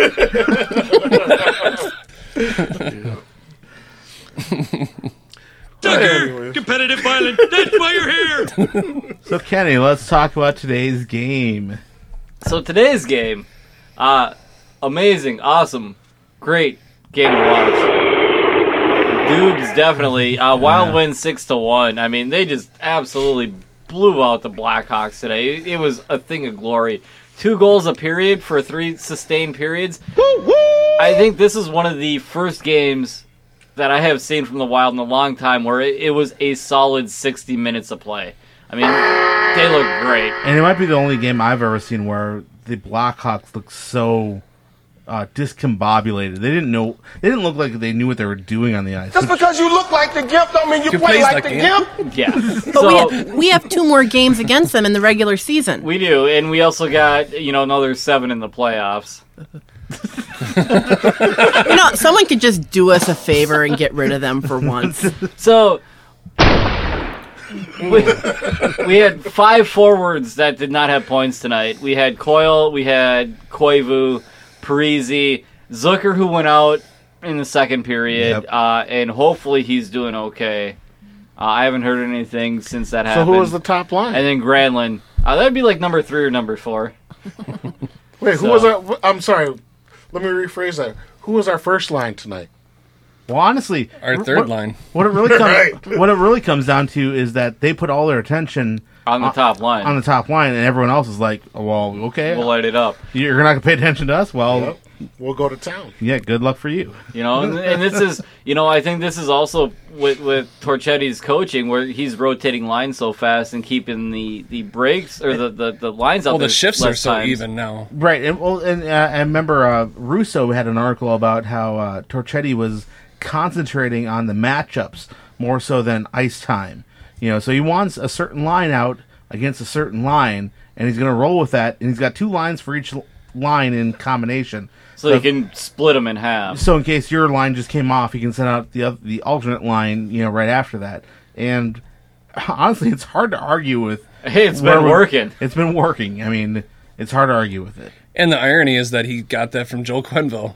Competitive violence. That's why you're here. So Kenny, let's talk about today's game. So today's game, amazing, awesome, great game to watch. Dudes, definitely. Wild win 6-1. I mean, they just absolutely blew out the Blackhawks today. It was a thing of glory. 2 goals a period for 3 sustained periods. I think this is one of the first games that I have seen from the Wild in a long time where it was a solid 60 minutes of play. I mean, they look great. And it might be the only game I've ever seen where the Blackhawks look so discombobulated. They didn't look like they knew what they were doing on the ice. Just because you look like the Gimp don't mean you play like the Gimp. Yeah. But we have 2 more games against them in the regular season. We do, and we also got, another 7 in the playoffs. Someone could just do us a favor and get rid of them for once. So, we had 5 forwards that did not have points tonight. We had Coyle, we had Koivu, Parise, Zucker, who went out in the second period, and hopefully he's doing okay. I haven't heard anything since that happened. So who was the top line? And then Granlund. That'd be like number 3 or number 4. Wait, who was our... I'm sorry. Let me rephrase that. Who was our first line tonight? Well, honestly, Our third line. What it really comes down to is that they put all their attention On the top line. on the top line, and everyone else is like, "Oh, well, okay, We'll light it up. you're not gonna pay attention to us." Well, we'll go to town. Yeah, good luck for you. You know, and this is, you know, I think this is also with Torchetti's coaching, where he's rotating lines so fast and keeping the breaks or the lines out. Well, there the shifts are so times. even now, Right, and I remember Russo had an article about how Torchetti was concentrating on the matchups more so than ice time. You know, so he wants a certain line out against a certain line, and he's going to roll with that. And he's got 2 lines for each line in combination. So you can split them in half. So in case your line just came off, you can send out the alternate line, you know, right after that. And honestly, it's hard to argue with. Hey, it's been working. It's been working. I mean, it's hard to argue with it. and the irony is that he got that from Joe Quenneville,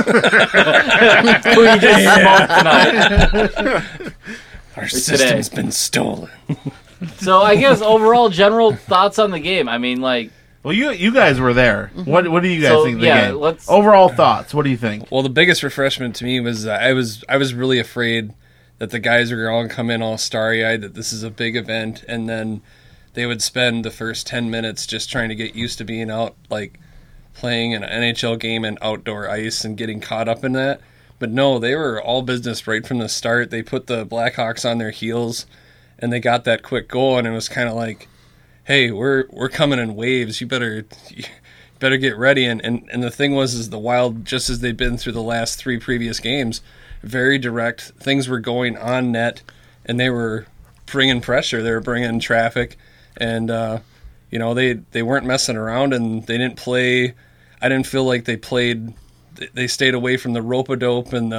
who he just smoked tonight. Our system's been stolen. So I guess overall general thoughts on the game. I mean, like, well, you guys were there. What do you guys think of the game? Let's overall thoughts. What do you think? Well, the biggest refreshment to me was I was really afraid that the guys are all come in all starry-eyed, that this is a big event, and then they would spend the first 10 minutes just trying to get used to being out, like playing an NHL game in outdoor ice and getting caught up in that. But no, they were all business right from the start. They put the Blackhawks on their heels, and they got that quick goal, and it was kind of like, hey, we're coming in waves. You better get ready. And the thing was the Wild, just as they've been through the last 3 previous games, very direct. Things were going on net, and they were bringing pressure. They were bringing traffic, and they weren't messing around, and they didn't play. I didn't feel like they played. They stayed away from the rope-a-dope and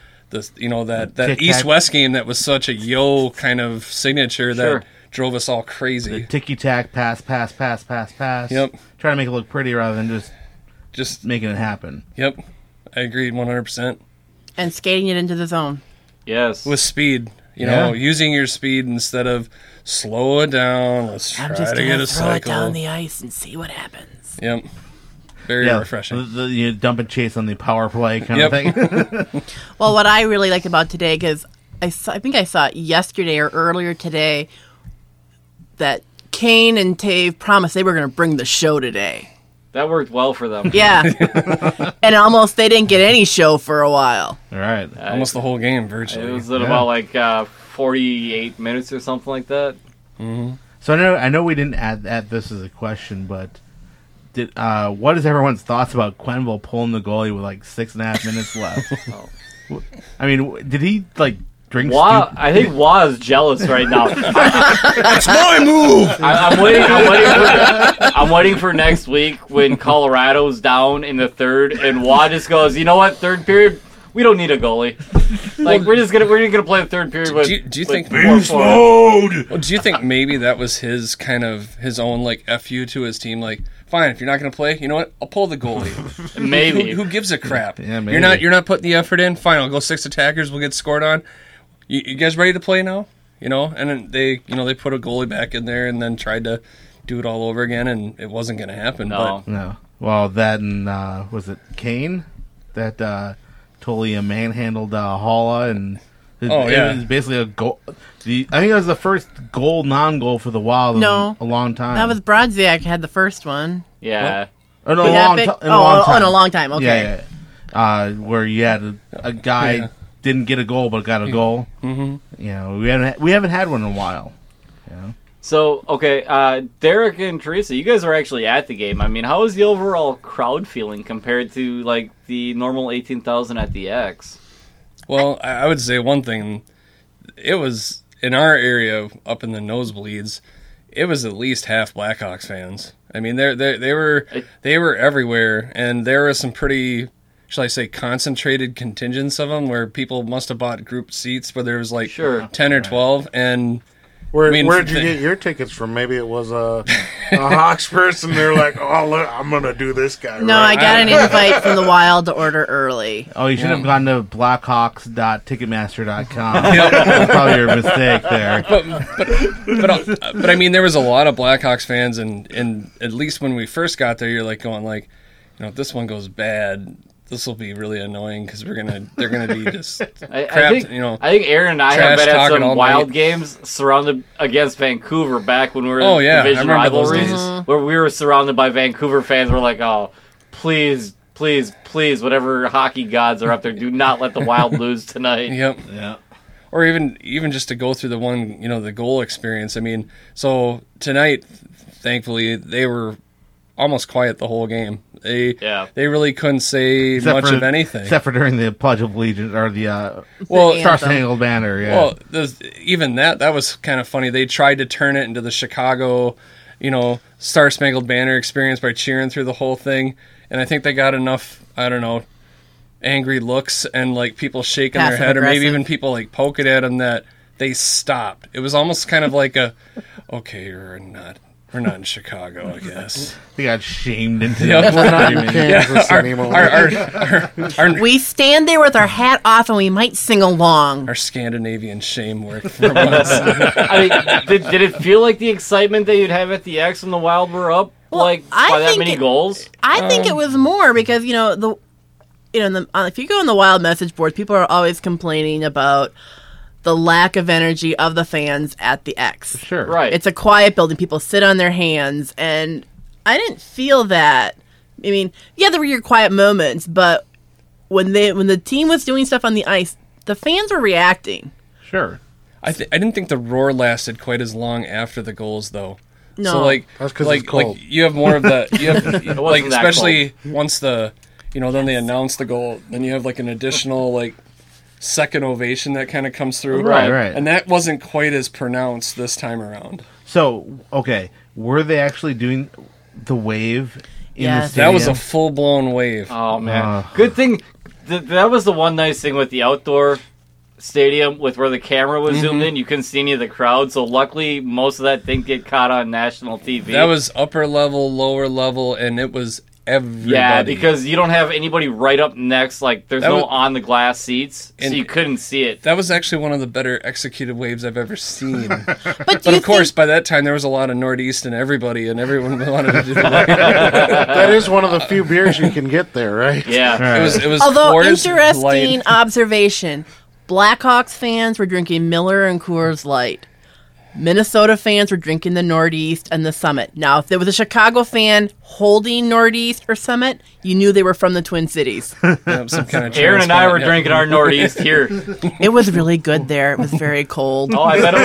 that East-West game that was such a yo kind of signature that drove us all crazy. The ticky-tack, pass. Yep. Try to make it look pretty rather than just making it happen. Yep. I agreed 100%. And skating it into the zone. Yes. With speed. You know, using your speed instead of slow it down. Let's try to get a cycle. I'm just going to throw it down the ice and see what happens. Yep. Very refreshing. The dump and chase on the power play kind of thing. Well, what I really liked about today, because I think I saw it yesterday or earlier today, that Kane and Tave promised they were going to bring the show today. That worked well for them. Yeah. And almost they didn't get any show for a while. All right. Almost the whole game, virtually. It was at about like 48 minutes or something like that. Mm-hmm. So I know we didn't add this as a question, but what is everyone's thoughts about Quenneville pulling the goalie with like 6.5 minutes left? I mean, did he like drink? I think Wah is jealous right now. That's my move. I'm waiting for next week when Colorado's down in the third, and Wah just goes, you know what? Third period, we don't need a goalie. Like we're gonna play the third period with. Do you think beast mode? Well, do you think maybe that was his kind of his own like fu to his team? Like, fine, if you're not gonna play, you know what? I'll pull the goalie. Maybe. Who gives a crap? Yeah, maybe. You're not putting the effort in. Fine, I'll go 6 attackers. We'll get scored on. You guys ready to play now? You know, and then they put a goalie back in there and then tried to do it all over again, and it wasn't going to happen. No. Well, that and was it Kane that totally manhandled Halla, and it was basically a goal. I think it was the first non-goal for the Wild in a long time. That was Brodziak had the first one. Yeah. In a long time. In a long time. Okay. Yeah. Where you had a guy didn't get a goal but got a goal. Mm-hmm. You know, we haven't had one in a while. You know? So, okay, Derek and Teresa, you guys are actually at the game. I mean, how is the overall crowd feeling compared to, like, the normal 18,000 at the X? Well, I would say one thing. It was, in our area, up in the nosebleeds, it was at least half Blackhawks fans. I mean, they were everywhere, and there were some pretty, shall I say, concentrated contingents of them, where people must have bought group seats where there was, like, 10 or 12, and... Where'd you get your tickets from? Maybe it was a Hawks person. They're like, oh, look, I'm going to do this guy. No, I got an invite from the Wild to order early. Oh, you should have gone to blackhawks.ticketmaster.com. That's probably your mistake there. But I mean, there was a lot of Blackhawks fans, and at least when we first got there, you're like going like, you know, if this one goes bad, this will be really annoying because they're gonna be just I think Aaron and I have been at some Wild games surrounded against Vancouver back when we were in division rivalries, where we were surrounded by Vancouver fans. We're like, oh, please please, whatever hockey gods are up there, do not let the Wild lose tonight. Yep. Yeah. Or even just to go through the one, the goal experience. I mean, so tonight, thankfully, they were almost quiet the whole game. They really couldn't say much of anything. Except for during the Pledge of Allegiance or the Star Spangled Banner. Yeah. Well, even that was kind of funny. They tried to turn it into the Chicago, Star Spangled Banner experience by cheering through the whole thing. And I think they got enough, I don't know, angry looks and like people shaking their head, or maybe even people like poking at them, that they stopped. It was almost kind of like okay, we're not in Chicago, I guess. They got shamed into we're not in Kansas anymore. We stand there with our hat off and we might sing along. Our Scandinavian shame worked for once. I mean, did it feel like the excitement that you'd have at the X when the Wild were up, by that many goals? I think it was more because if you go on the Wild message boards, people are always complaining about the lack of energy of the fans at the X. Sure. Right. It's a quiet building. People sit on their hands, and I didn't feel that. I mean, yeah, there were your quiet moments, but when the team was doing stuff on the ice, the fans were reacting. Sure. I didn't think the roar lasted quite as long after the goals, though. No. So That's 'cause it's cold. you have more of the especially once then they announce the goal, then you have like an additional second ovation that kind of comes through. Right. And that wasn't quite as pronounced this time around. So, okay, were they actually doing the wave in the Yes. stadium? That was a full-blown wave. Oh, man. Good thing. That was the one nice thing with the outdoor stadium, with where the camera was zoomed in. You couldn't see any of the crowd, so luckily most of that didn't get caught on national TV. That was upper level, lower level, and it was everybody. Yeah, because you don't have anybody right up next. Like, there's no on-the-glass seats, so you couldn't see it. That was actually one of the better executed waves I've ever seen. But of course, by that time, there was a lot of Northeast and everybody, and everyone wanted to do the wave. That is one of the few beers you can get there, right? Yeah. Right. It was Although, Coors interesting Light. observation, Blackhawks fans were drinking Miller and Coors Light. Minnesota fans were drinking the Northeast and the Summit. Now, if there was a Chicago fan holding Northeast or Summit, you knew they were from the Twin Cities. Some kind of Aaron and I were transplant, yeah. drinking our Northeast here. It was really good there. It was very cold. Oh, I bet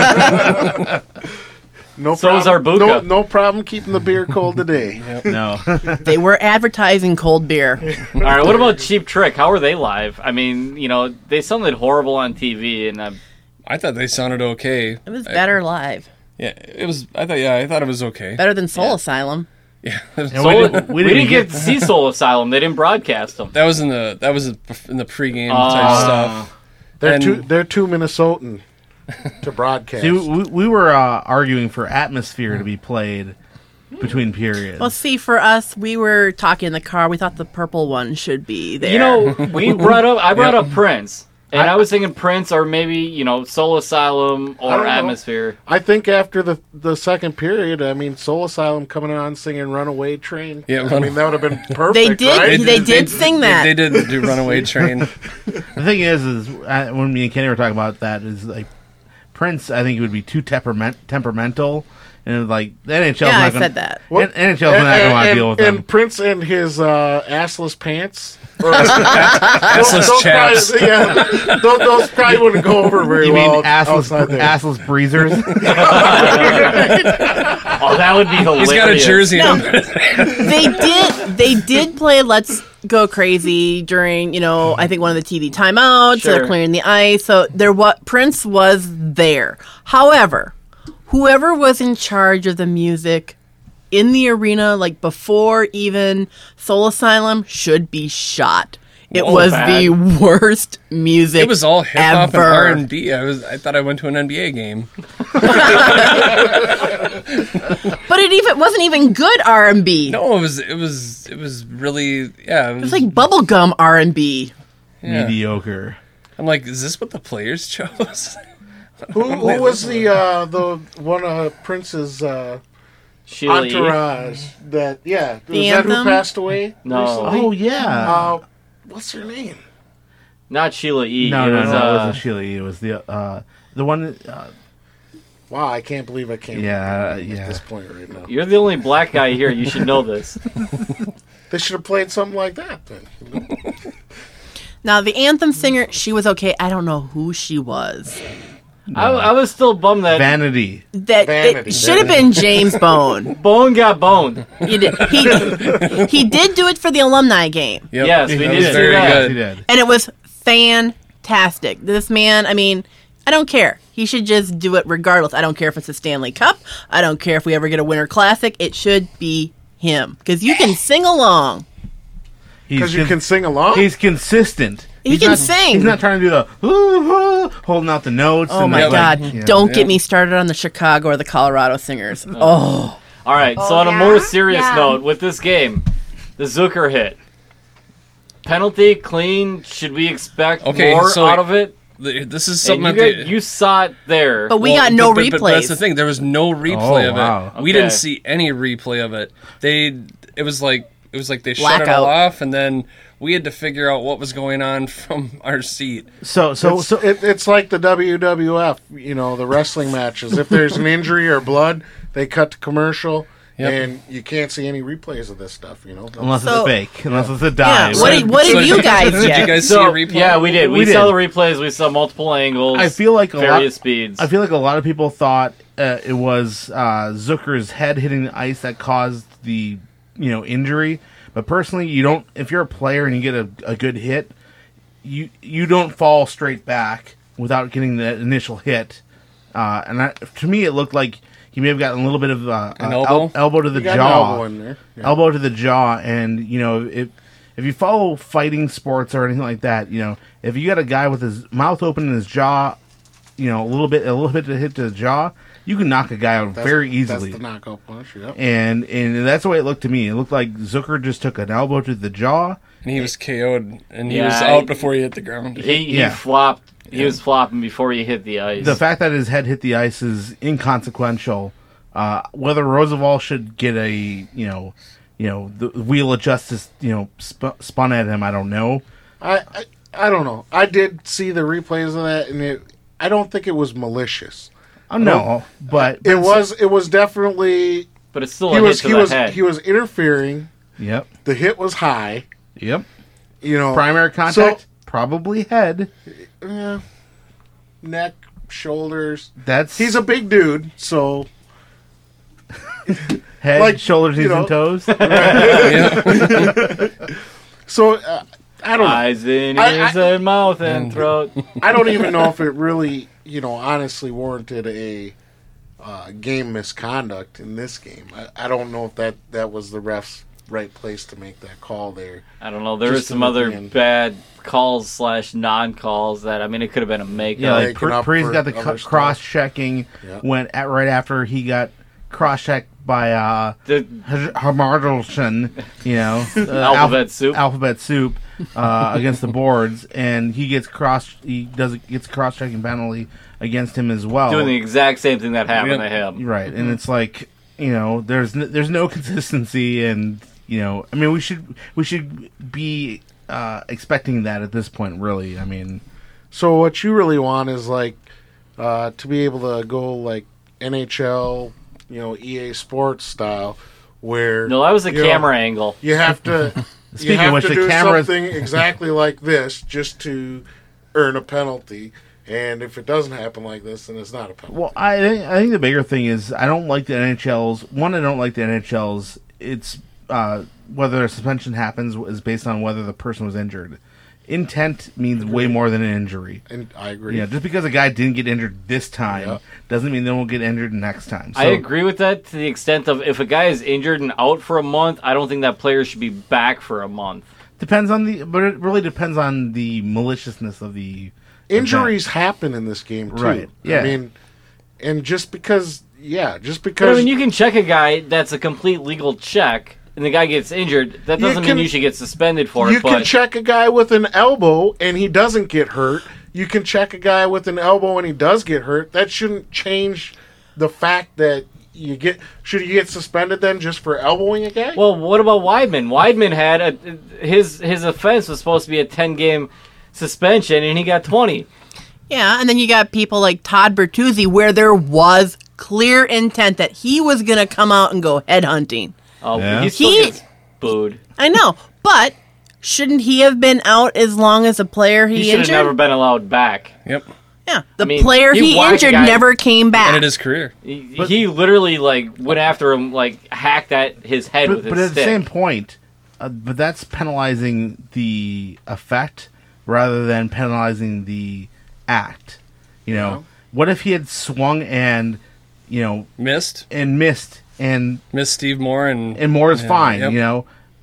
it was. No So was our Buka. No problem keeping the beer cold today. No. They were advertising cold beer. All right, what about Cheap Trick? How were they live? I mean, they sounded horrible on TV, and I thought they sounded okay. It was better live. Yeah, it was. I thought it was okay. Better than Soul Asylum. Yeah, we didn't get to see Soul Asylum. They didn't broadcast them. that was in the pregame type stuff. They're too Minnesotan to broadcast. See, we were arguing for Atmosphere to be played between periods. Well, see, for us, we were talking in the car. We thought the purple one should be there. I brought up Prince. And I was thinking Prince, or maybe, Soul Asylum I or don't know. Atmosphere. I think after the second period, Soul Asylum coming on singing Runaway Train. Yeah, that would have been perfect. They did. Right? They did sing that. They did do Runaway Train. The thing is when me and Kenny were talking about that, is like Prince, I think it would be too temperamental. And like the NHL's Yeah, not I gonna, said that. NHL's not going to want to deal with them. And Prince and his assless pants. Assless chaps. Those probably wouldn't go over very You mean well. assless breezers? Oh, that would be hilarious. He's got a jersey on. They did play Let's Go Crazy during, I think one of the TV timeouts. Sure. They're clearing the ice. So Prince was there. However, whoever was in charge of the music in the arena, like before even Soul Asylum, should be shot. It was the worst music. It was all hip hop and ever. R&B. I thought I went to an NBA game. But it wasn't even good R&B. No, it was really It It was like bubblegum R&B. yeah. Mediocre. I'm like, is this what the players chose? Who was the one of Prince's Sheila E. entourage? Was that who Anthem? passed away? No. recently? Oh, yeah. What's her name? Not Sheila E. No, it it was, wasn't Sheila E. It was the one. Wow, I can't believe I can't. At this point right now. You're the only black guy here. You should know this. They should have played something like that then. Now, the anthem singer, she was okay. I don't know who she was. I was still bummed that Vanity. It should have been James Bone. Bone got boned. He did do it for the alumni game. Yep. Yes, we did was do very that. good. He did. And it was fantastic. This man, I mean, I don't care. He should just do it regardless. I don't care if it's a Stanley Cup. I don't care if we ever get a Winter Classic. It should be him. Because you can sing along. Because you can sing along? He's consistent. He can sing. He's not trying to do the holding out the notes. Oh, my God. Don't get me started on the Chicago or the Colorado singers. Oh. All right, so on a more serious note, with this game, the Zucker hit. Penalty, clean, should we expect more out of it? This is something you saw it there. But we got no replays. But that's the thing. There was no replay of it. Okay. We didn't see any replay of it. It was like they shut it Blackout. all off, and then we had to figure out what was going on from our seat. So it's like the WWF, the wrestling matches. If there's an injury or blood, they cut to commercial. Yep. And you can't see any replays of this stuff, Unless it's fake. Unless it's a dive. Yeah. What did you guys get? Did you guys see a replay? Yeah, we did. We saw the replays. We saw multiple angles. I feel like various speeds. I feel like a lot of people thought it was Zucker's head hitting the ice that caused the injury. But personally, you don't. If you're a player and you get a good hit, you don't fall straight back without getting the initial hit. To me, it looked like he may have gotten a little bit of an elbow to the jaw, an elbow in there. Yeah. Elbow to the jaw, and if you follow fighting sports or anything like that, if you got a guy with his mouth open and his jaw, a little bit to hit to the jaw, you can knock a guy out very easily. That's the knockout punch, yep. And that's the way it looked to me. It looked like Zucker just took an elbow to the jaw, and he was KO'd, and he was out before he hit the ground. He flopped. He was flopping before he hit the ice. The fact that his head hit the ice is inconsequential. Whether Roosevelt should get a the wheel of justice spun at him, I don't know. I don't know. I did see the replays of that, and I don't think it was malicious. No, but it was definitely. But it's still a hit to the head. He was interfering. Yep. The hit was high. Yep. Primary contact, probably head. Neck, shoulders. He's a big dude, so head, shoulders, knees, and toes. So I don't know. Eyes in ears and mouth and throat. I don't even know if it really, honestly warranted a game misconduct in this game. I don't know if that was the ref's right place to make that call there. I don't know. There were some other bad calls / non-calls that, it could have been a make-up. Yeah, like Priest got the cross-checking right after he got cross-checked by Hamardelson, Alphabet Soup against the boards, and he gets cross-checking penalty against him as well. Doing the exact same thing that happened to him. Right, and it's like, there's no consistency, and we should be expecting that at this point, really. So what you really want is to be able to go like NHL, EA Sports style, where that was a camera angle. You have to Speaking of which, do the cameras something exactly like this just to earn a penalty. And if it doesn't happen like this, then it's not a penalty. Well, I think the bigger thing is I don't like the NHL's. One, I don't like the NHL's. It's whether a suspension happens is based on whether the person was injured. Intent means way more than an injury. And I agree. Yeah, just because a guy didn't get injured this time doesn't mean they won't get injured next time. So, I agree with that to the extent of if a guy is injured and out for a month, I don't think that player should be back for a month. But it really depends on the maliciousness of the injuries happen in this game too. Right. Yeah. And just because. But, you can check a guy that's a complete legal check. And the guy gets injured, that doesn't mean you should get suspended for it. You can check a guy with an elbow and he doesn't get hurt. You can check a guy with an elbow and he does get hurt. That shouldn't change the fact that should you get suspended then just for elbowing a guy? Well, what about Weidman? Weidman had his offense was supposed to be a 10-game suspension and he got 20. Yeah, and then you got people like Todd Bertuzzi, where there was clear intent that he was going to come out and go headhunting. Oh, Yeah. he still gets booed. I know, but shouldn't he have been out as long as a player He he should have injured? never been allowed back. Yep. Yeah, the I mean, player he he whacked injured a guy- never came back. Ended his career. He literally went after him, hacked at his head with his But at stick. the same point, but that's penalizing the effect rather than penalizing the act. You know, what if he had swung and, Missed missed and Steve Moore and Moore is fine. yep.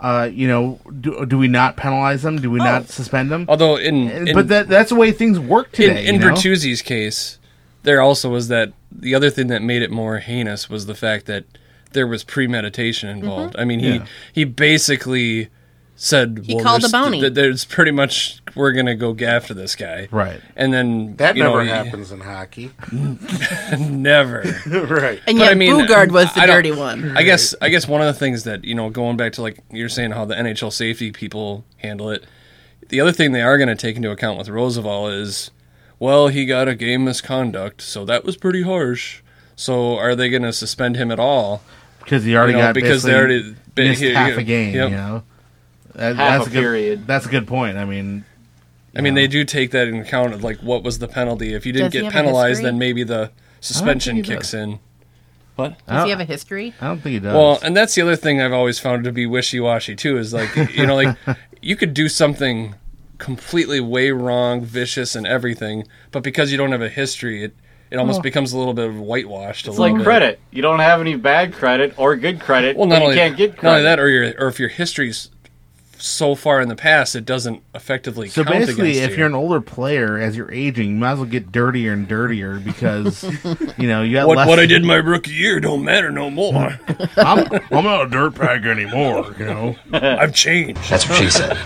Do we not penalize him? Do we not suspend him? Although But that's the way things work today. in Bertuzzi's case, there also was that the other thing that made it more heinous was the fact that there was premeditation involved. Mm-hmm. I mean, he basically said, He called there's, a bounty. There's pretty much, we're going to go after this guy. Right. And then... That you know, never happens in hockey. Never. Right. and But yet I mean, Bugard was the I don't- dirty one. I guess one of the things that, going back to like you're saying how the NHL safety people handle it, the other thing they are going to take into account with Roosevelt is, well, he got a game misconduct, so that was pretty harsh. So are they going to suspend him at all? Because he already got because they already missed half a game. Yep. That's a period. That's a good point. I mean, They do take that into account of like what was the penalty. If you didn't Does he get have a penalized, history? then maybe the suspension he kicks does. in. What? Does he have a history? I don't think he does. Well, and that's the other thing I've always found to be wishy-washy too, is like, you could do something completely way wrong, vicious and everything, but because you don't have a history, it almost becomes a little bit of whitewashed. It's like credit. You don't have any bad credit or good credit, Well, then you can't get not only credit. that, or if your history's so far in the past, it doesn't effectively so count basically, against if you. you're an older player, as you're aging, you might as well get dirtier and dirtier because you got less. what I did my rookie year don't matter no more. I'm not a dirtbag anymore. I've changed. That's what she said.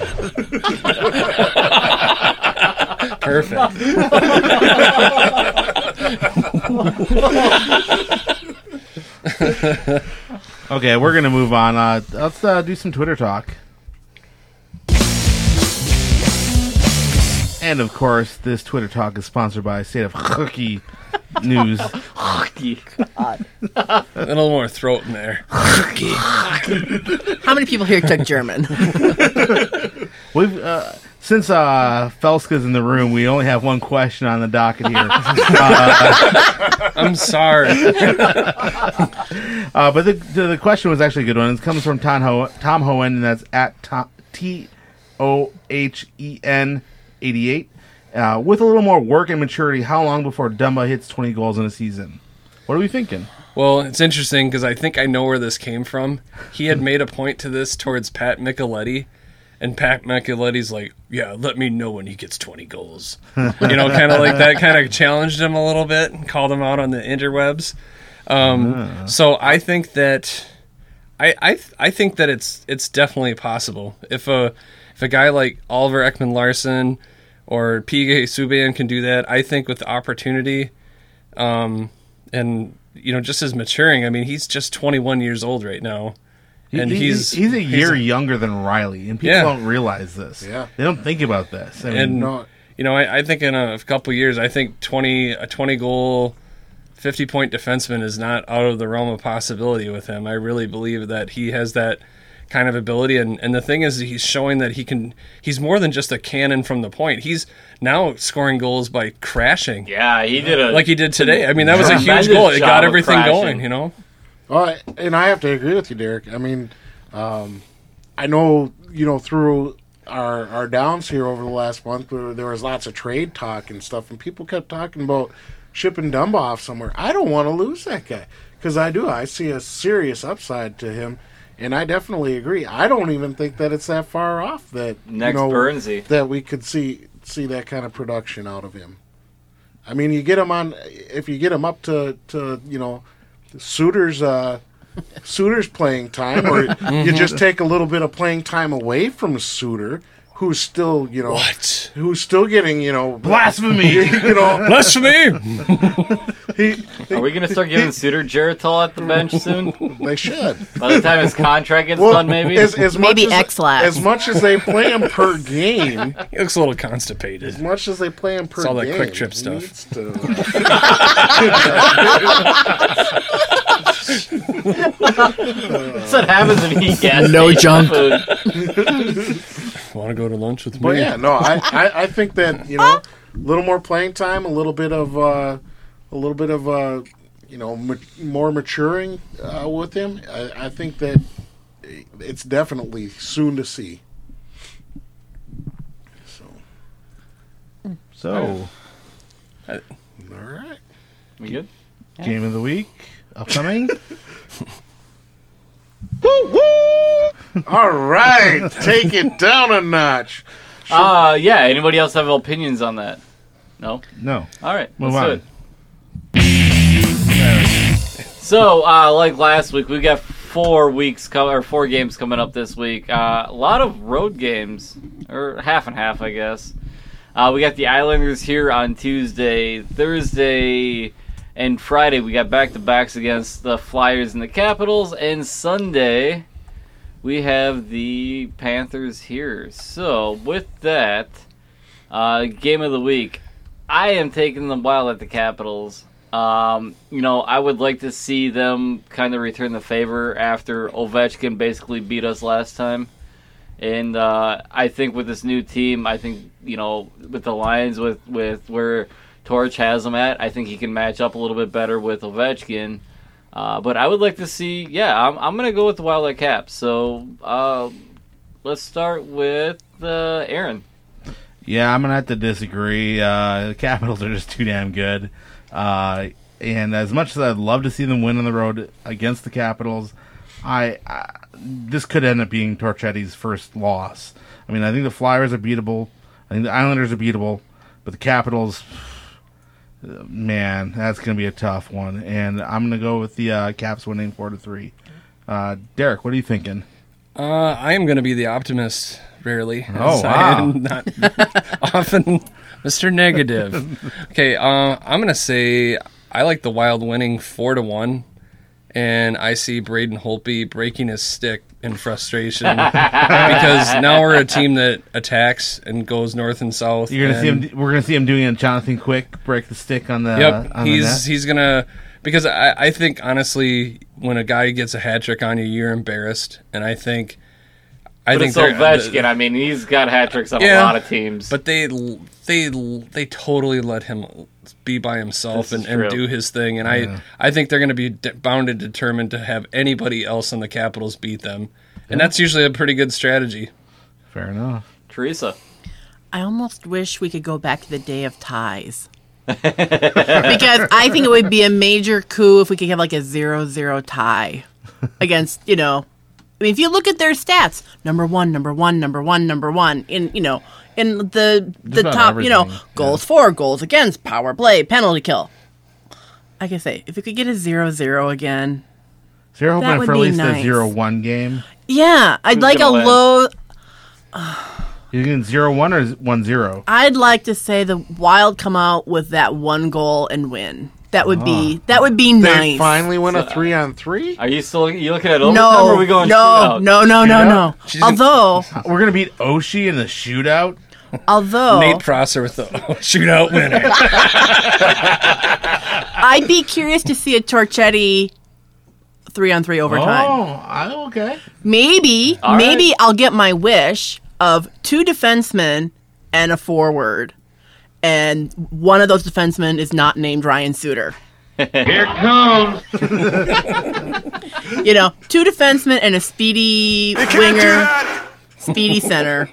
Perfect. Okay, we're gonna move on. Let's do some Twitter talk. And of course, this Twitter talk is sponsored by State of Hockey News. God. A little more throat in there. How many people here took German? We've since Felska's in the room, we only have one question on the docket here. I'm sorry. But the question was actually a good one. It comes from Tom Hohen, and that's at TOHEN 88. With a little more work and maturity, how long before Dumba hits 20 goals in a season? What are we thinking? Well, it's interesting because I think I know where this came from. He had made a point to this towards Pat Micheletti, and Pat Micheletti's like, yeah, let me know when he gets 20 goals. Kind of like that, kind of challenged him a little bit and called him out on the interwebs. So I think that I think that it's definitely possible. If a guy like Oliver Ekman-Larsson or PK Subban can do that, I think with the opportunity, and just his maturing. I mean, he's just 21 years old right now, and he's a year younger than Riley, and people don't realize this. Yeah. They don't think about this. I and mean, I think in a couple years, I think a 20 goal, 50-point defenseman is not out of the realm of possibility with him. I really believe that he has that kind of ability, and the thing is, he's showing that he's more than just a cannon from the point. He's now scoring goals by crashing. Yeah, he did like he did today. I mean, that was a huge tremendous goal. It job got of everything crashing. going, Well, and I have to agree with you, Derek. I mean, I know, through our downs here over the last month, there was lots of trade talk and stuff, and people kept talking about shipping Dumba off somewhere. I don't want to lose that guy because I see a serious upside to him, and I definitely agree. I don't even think that it's that far off that Bernsey. that we could see that kind of production out of him. I mean, you get him if you get him up to Suter's playing time, or you just take a little bit of playing time away from Suter, who's still, What? who's still getting, Blasphemy. Blasphemy! Are we going to start giving Suter Geritol at the bench soon? They should. By the time his contract gets done, maybe? As Maybe much as, X-Lax. as much as they play him per game, He looks a little constipated. as much as they play him per It's all that game, Quick Trip he stuff. needs to- That's what happens when he gets No junk. food. Want to go to lunch with But me? yeah, no, I think that a little more playing time, a little bit of more maturing with him. I think that it's definitely soon to see. So, All right. We good? game of the week upcoming. All right, take it down a notch. Yeah. Anybody else have opinions on that? No? No. All right. Move let's on. do it. So, like last week, we got 4 games coming up this week. A lot of road games, or half and half, I guess. We got the Islanders here on Tuesday, Thursday, and Friday. We got back-to-backs against the Flyers and the Capitals, and Sunday we have the Panthers here. So, with that, game of the week, I am taking the Wild at the Capitals. I would like to see them kind of return the favor after Ovechkin basically beat us last time. And I think with this new team, with the Lions, with where Torch has them at, I think he can match up a little bit better with Ovechkin. But I would like to see, I'm going to go with the Wild at Caps. So let's start with Aaron. Yeah, I'm gonna have to disagree. The Capitals are just too damn good, and as much as I'd love to see them win on the road against the Capitals, this could end up being Torchetti's first loss. I mean, I think the Flyers are beatable. I think the Islanders are beatable, but the Capitals, man, that's gonna be a tough one. And I'm gonna go with the Caps winning 4-3. Derek, what are you thinking? I am going to be the optimist, rarely. Oh, as I wow. am not often Mr. Negative. Okay, I'm going to say I like the Wild winning 4-1, and I see Braden Holtby breaking his stick in frustration because now we're a team that attacks and goes north and south. You're gonna see him. We're gonna see him doing a Jonathan Quick break the stick on the. Yep, on the net. he's gonna, because I think honestly, when a guy gets a hat trick on you, you're embarrassed, and I think It's Ovechkin. I mean, he's got hat tricks on a lot of teams. But they totally let him be by himself and do his thing, and I think they're going to be bound and determined to have anybody else in the Capitals beat them, and that's usually a pretty good strategy. Fair enough. Teresa. I almost wish we could go back to the day of ties. Because I think it would be a major coup if we could have like a 0-0 tie against, I mean, if you look at their stats, number one, in the top, goals for, goals against, power play, penalty kill. Like I say, if we could get a 0-0 again, so you're hoping would for at be least nice. a 0-1 game? Yeah, I'd Who's like a gonna win? low. You getting 0-1 or 1-0? I'd like to say the Wild come out with that one goal and win. That would be They nice. finally win a 3-on-3. Are you looking at overtime or are we going shootout? No. Although We're gonna beat Oshie in the shootout. Nate Prosser with the shootout winner. I'd be curious to see a Torchetti 3-on-3 overtime. Oh, okay. Maybe right. I'll get my wish of 2 defensemen and a forward. And one of those defensemen is not named Ryan Suter. Here comes. 2 defensemen and a speedy winger, speedy center.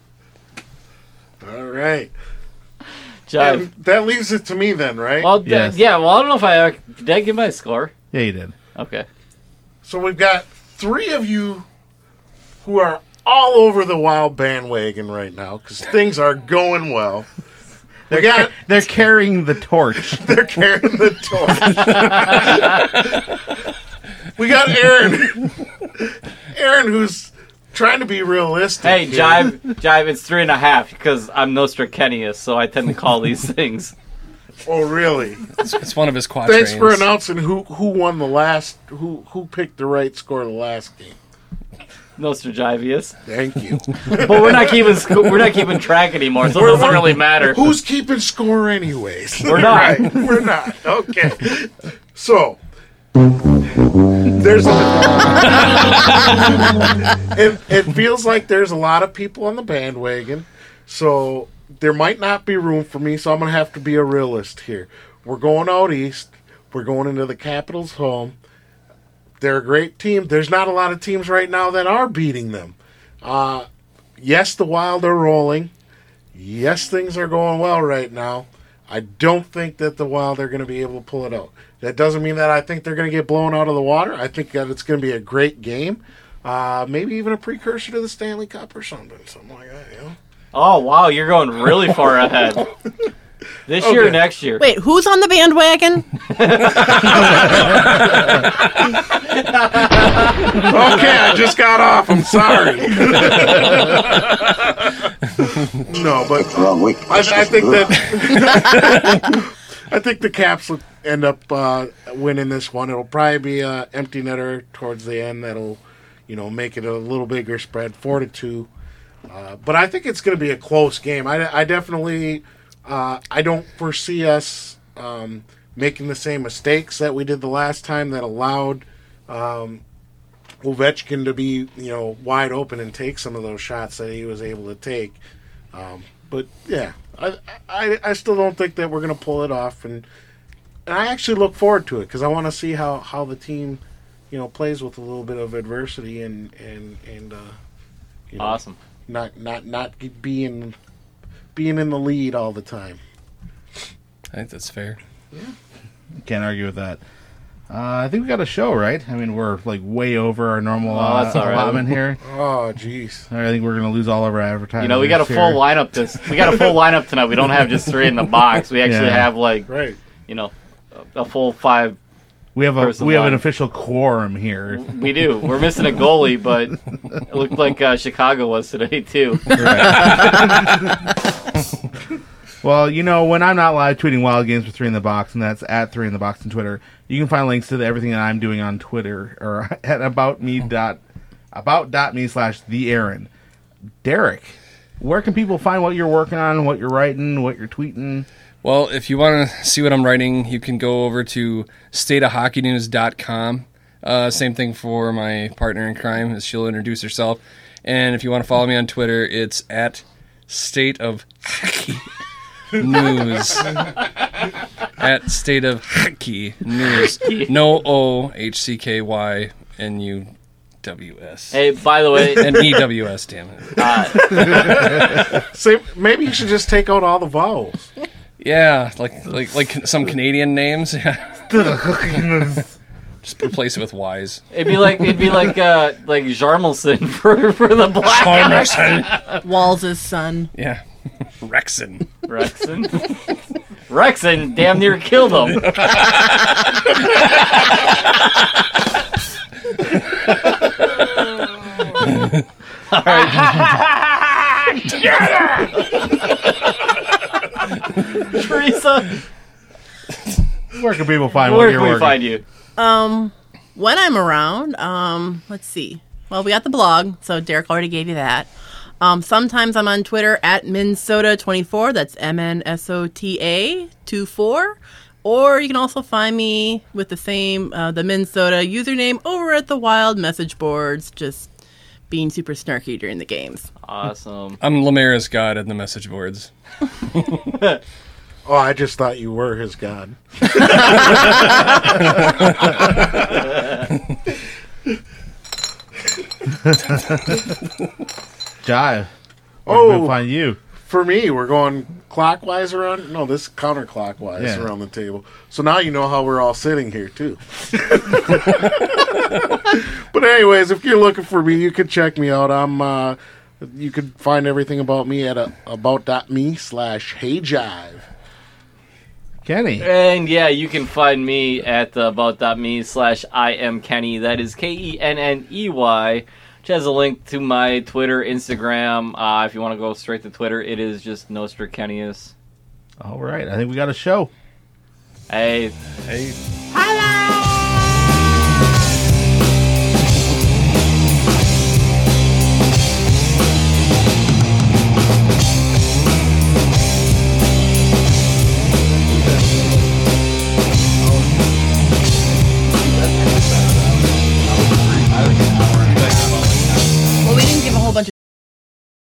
All right. Jive. And that leaves it to me then, right? Well, Yes. I don't know if did I give my score? Yeah, you did. Okay. So we've got 3 of you who are all over the Wild bandwagon right now because things are going well. They're carrying the torch. They're carrying the torch. We got Aaron. Aaron, who's trying to be realistic. Hey, here. Jive, it's 3.5 because I'm Nostradamus, so I tend to call these things. Oh, really? It's one of his quatrains. Thanks for announcing who won the last, who picked the right score of the last game. Nostradamus. Thank you. But we're not keeping track anymore, so it doesn't really matter. Who's keeping score anyways? We're not. Right, we're not. Okay. So there's it feels like there's a lot of people on the bandwagon. So there might not be room for me, so I'm going to have to be a realist here. We're going out east. We're going into the Capitals' home. They're a great team. There's not a lot of teams right now that are beating them. Yes, the Wild are rolling. Yes, things are going well right now. I don't think that the Wild are going to be able to pull it out. That doesn't mean that I think they're going to get blown out of the water. I think that it's going to be a great game. Maybe even a precursor to the Stanley Cup or something like that, you know? Oh, wow, you're going really far ahead. This year or next year? Wait, who's on the bandwagon? Okay, I just got off. I'm sorry. No, but I think that I think the Caps will end up winning this one. It'll probably be an empty netter towards the end that'll, make it a little bigger spread, 4-2. But I think it's going to be a close game. I definitely I don't foresee us making the same mistakes that we did the last time that allowed Ovechkin to be wide open and take some of those shots that he was able to take. But yeah, I still don't think that we're going to pull it off, and I actually look forward to it because I want to see how the team plays with a little bit of adversity and awesome. Not being in the lead all the time. I think that's fair. Yeah. Can't argue with that. I think we got a show, right? I mean, we're like way over our normal that's all right. allotment here. Oh, jeez. I think we're going to lose all of our advertising. We got a full lineup. We got a full lineup tonight. We don't have just 3 in the box. We actually have right. A full 5. We have an official quorum here. We do. We're missing a goalie, but it looked like Chicago was today too. Well, when I'm not live tweeting Wild Games with 3 in the Box, and that's at 3 in the Box on Twitter, you can find links to everything that I'm doing on Twitter or at about.me/theaaron. Derek, where can people find what you're working on, what you're writing, what you're tweeting? Well, if you want to see what I'm writing, you can go over to stateofhockeynews.com. Same thing for my partner in crime, as she'll introduce herself. And if you want to follow me on Twitter, it's at State of Hockey News. At State of Hockey News. No OHCKYNUWS. Hey, by the way, and EWS, damn it. So maybe you should just take out all the vowels. Yeah, like some Canadian names. Yeah. Just replace it with Y's. It'd be like Jarmelson for the Black. Jarmelson. Walls' son. Yeah. Rexon. Rexon damn near killed him. All right. Teresa, where can people find where can we find you? When I'm around, let's see. Well, we got the blog, so Derek already gave you that. Sometimes I'm on Twitter at Minnesota24. That's MNSOTA 24. Or you can also find me with the same the Minnesota username over at the Wild message boards. Just being super snarky during the games. Awesome. I'm Lemara's god in the message boards. Oh, I just thought you were his god. Jive, where can we find you? For me, we're going clockwise around. No, this is counterclockwise around the table. So now you know how we're all sitting here, too. But anyways, if you're looking for me, you can check me out. You can find everything about me at about.me/heyjive. Kenny. And yeah, you can find me at about.me/IamKenny. That is KENNEY. which has a link to my Twitter, Instagram. If you want to go straight to Twitter, it is just Nostradamus. All right, I think we got a show. Hey. Hey.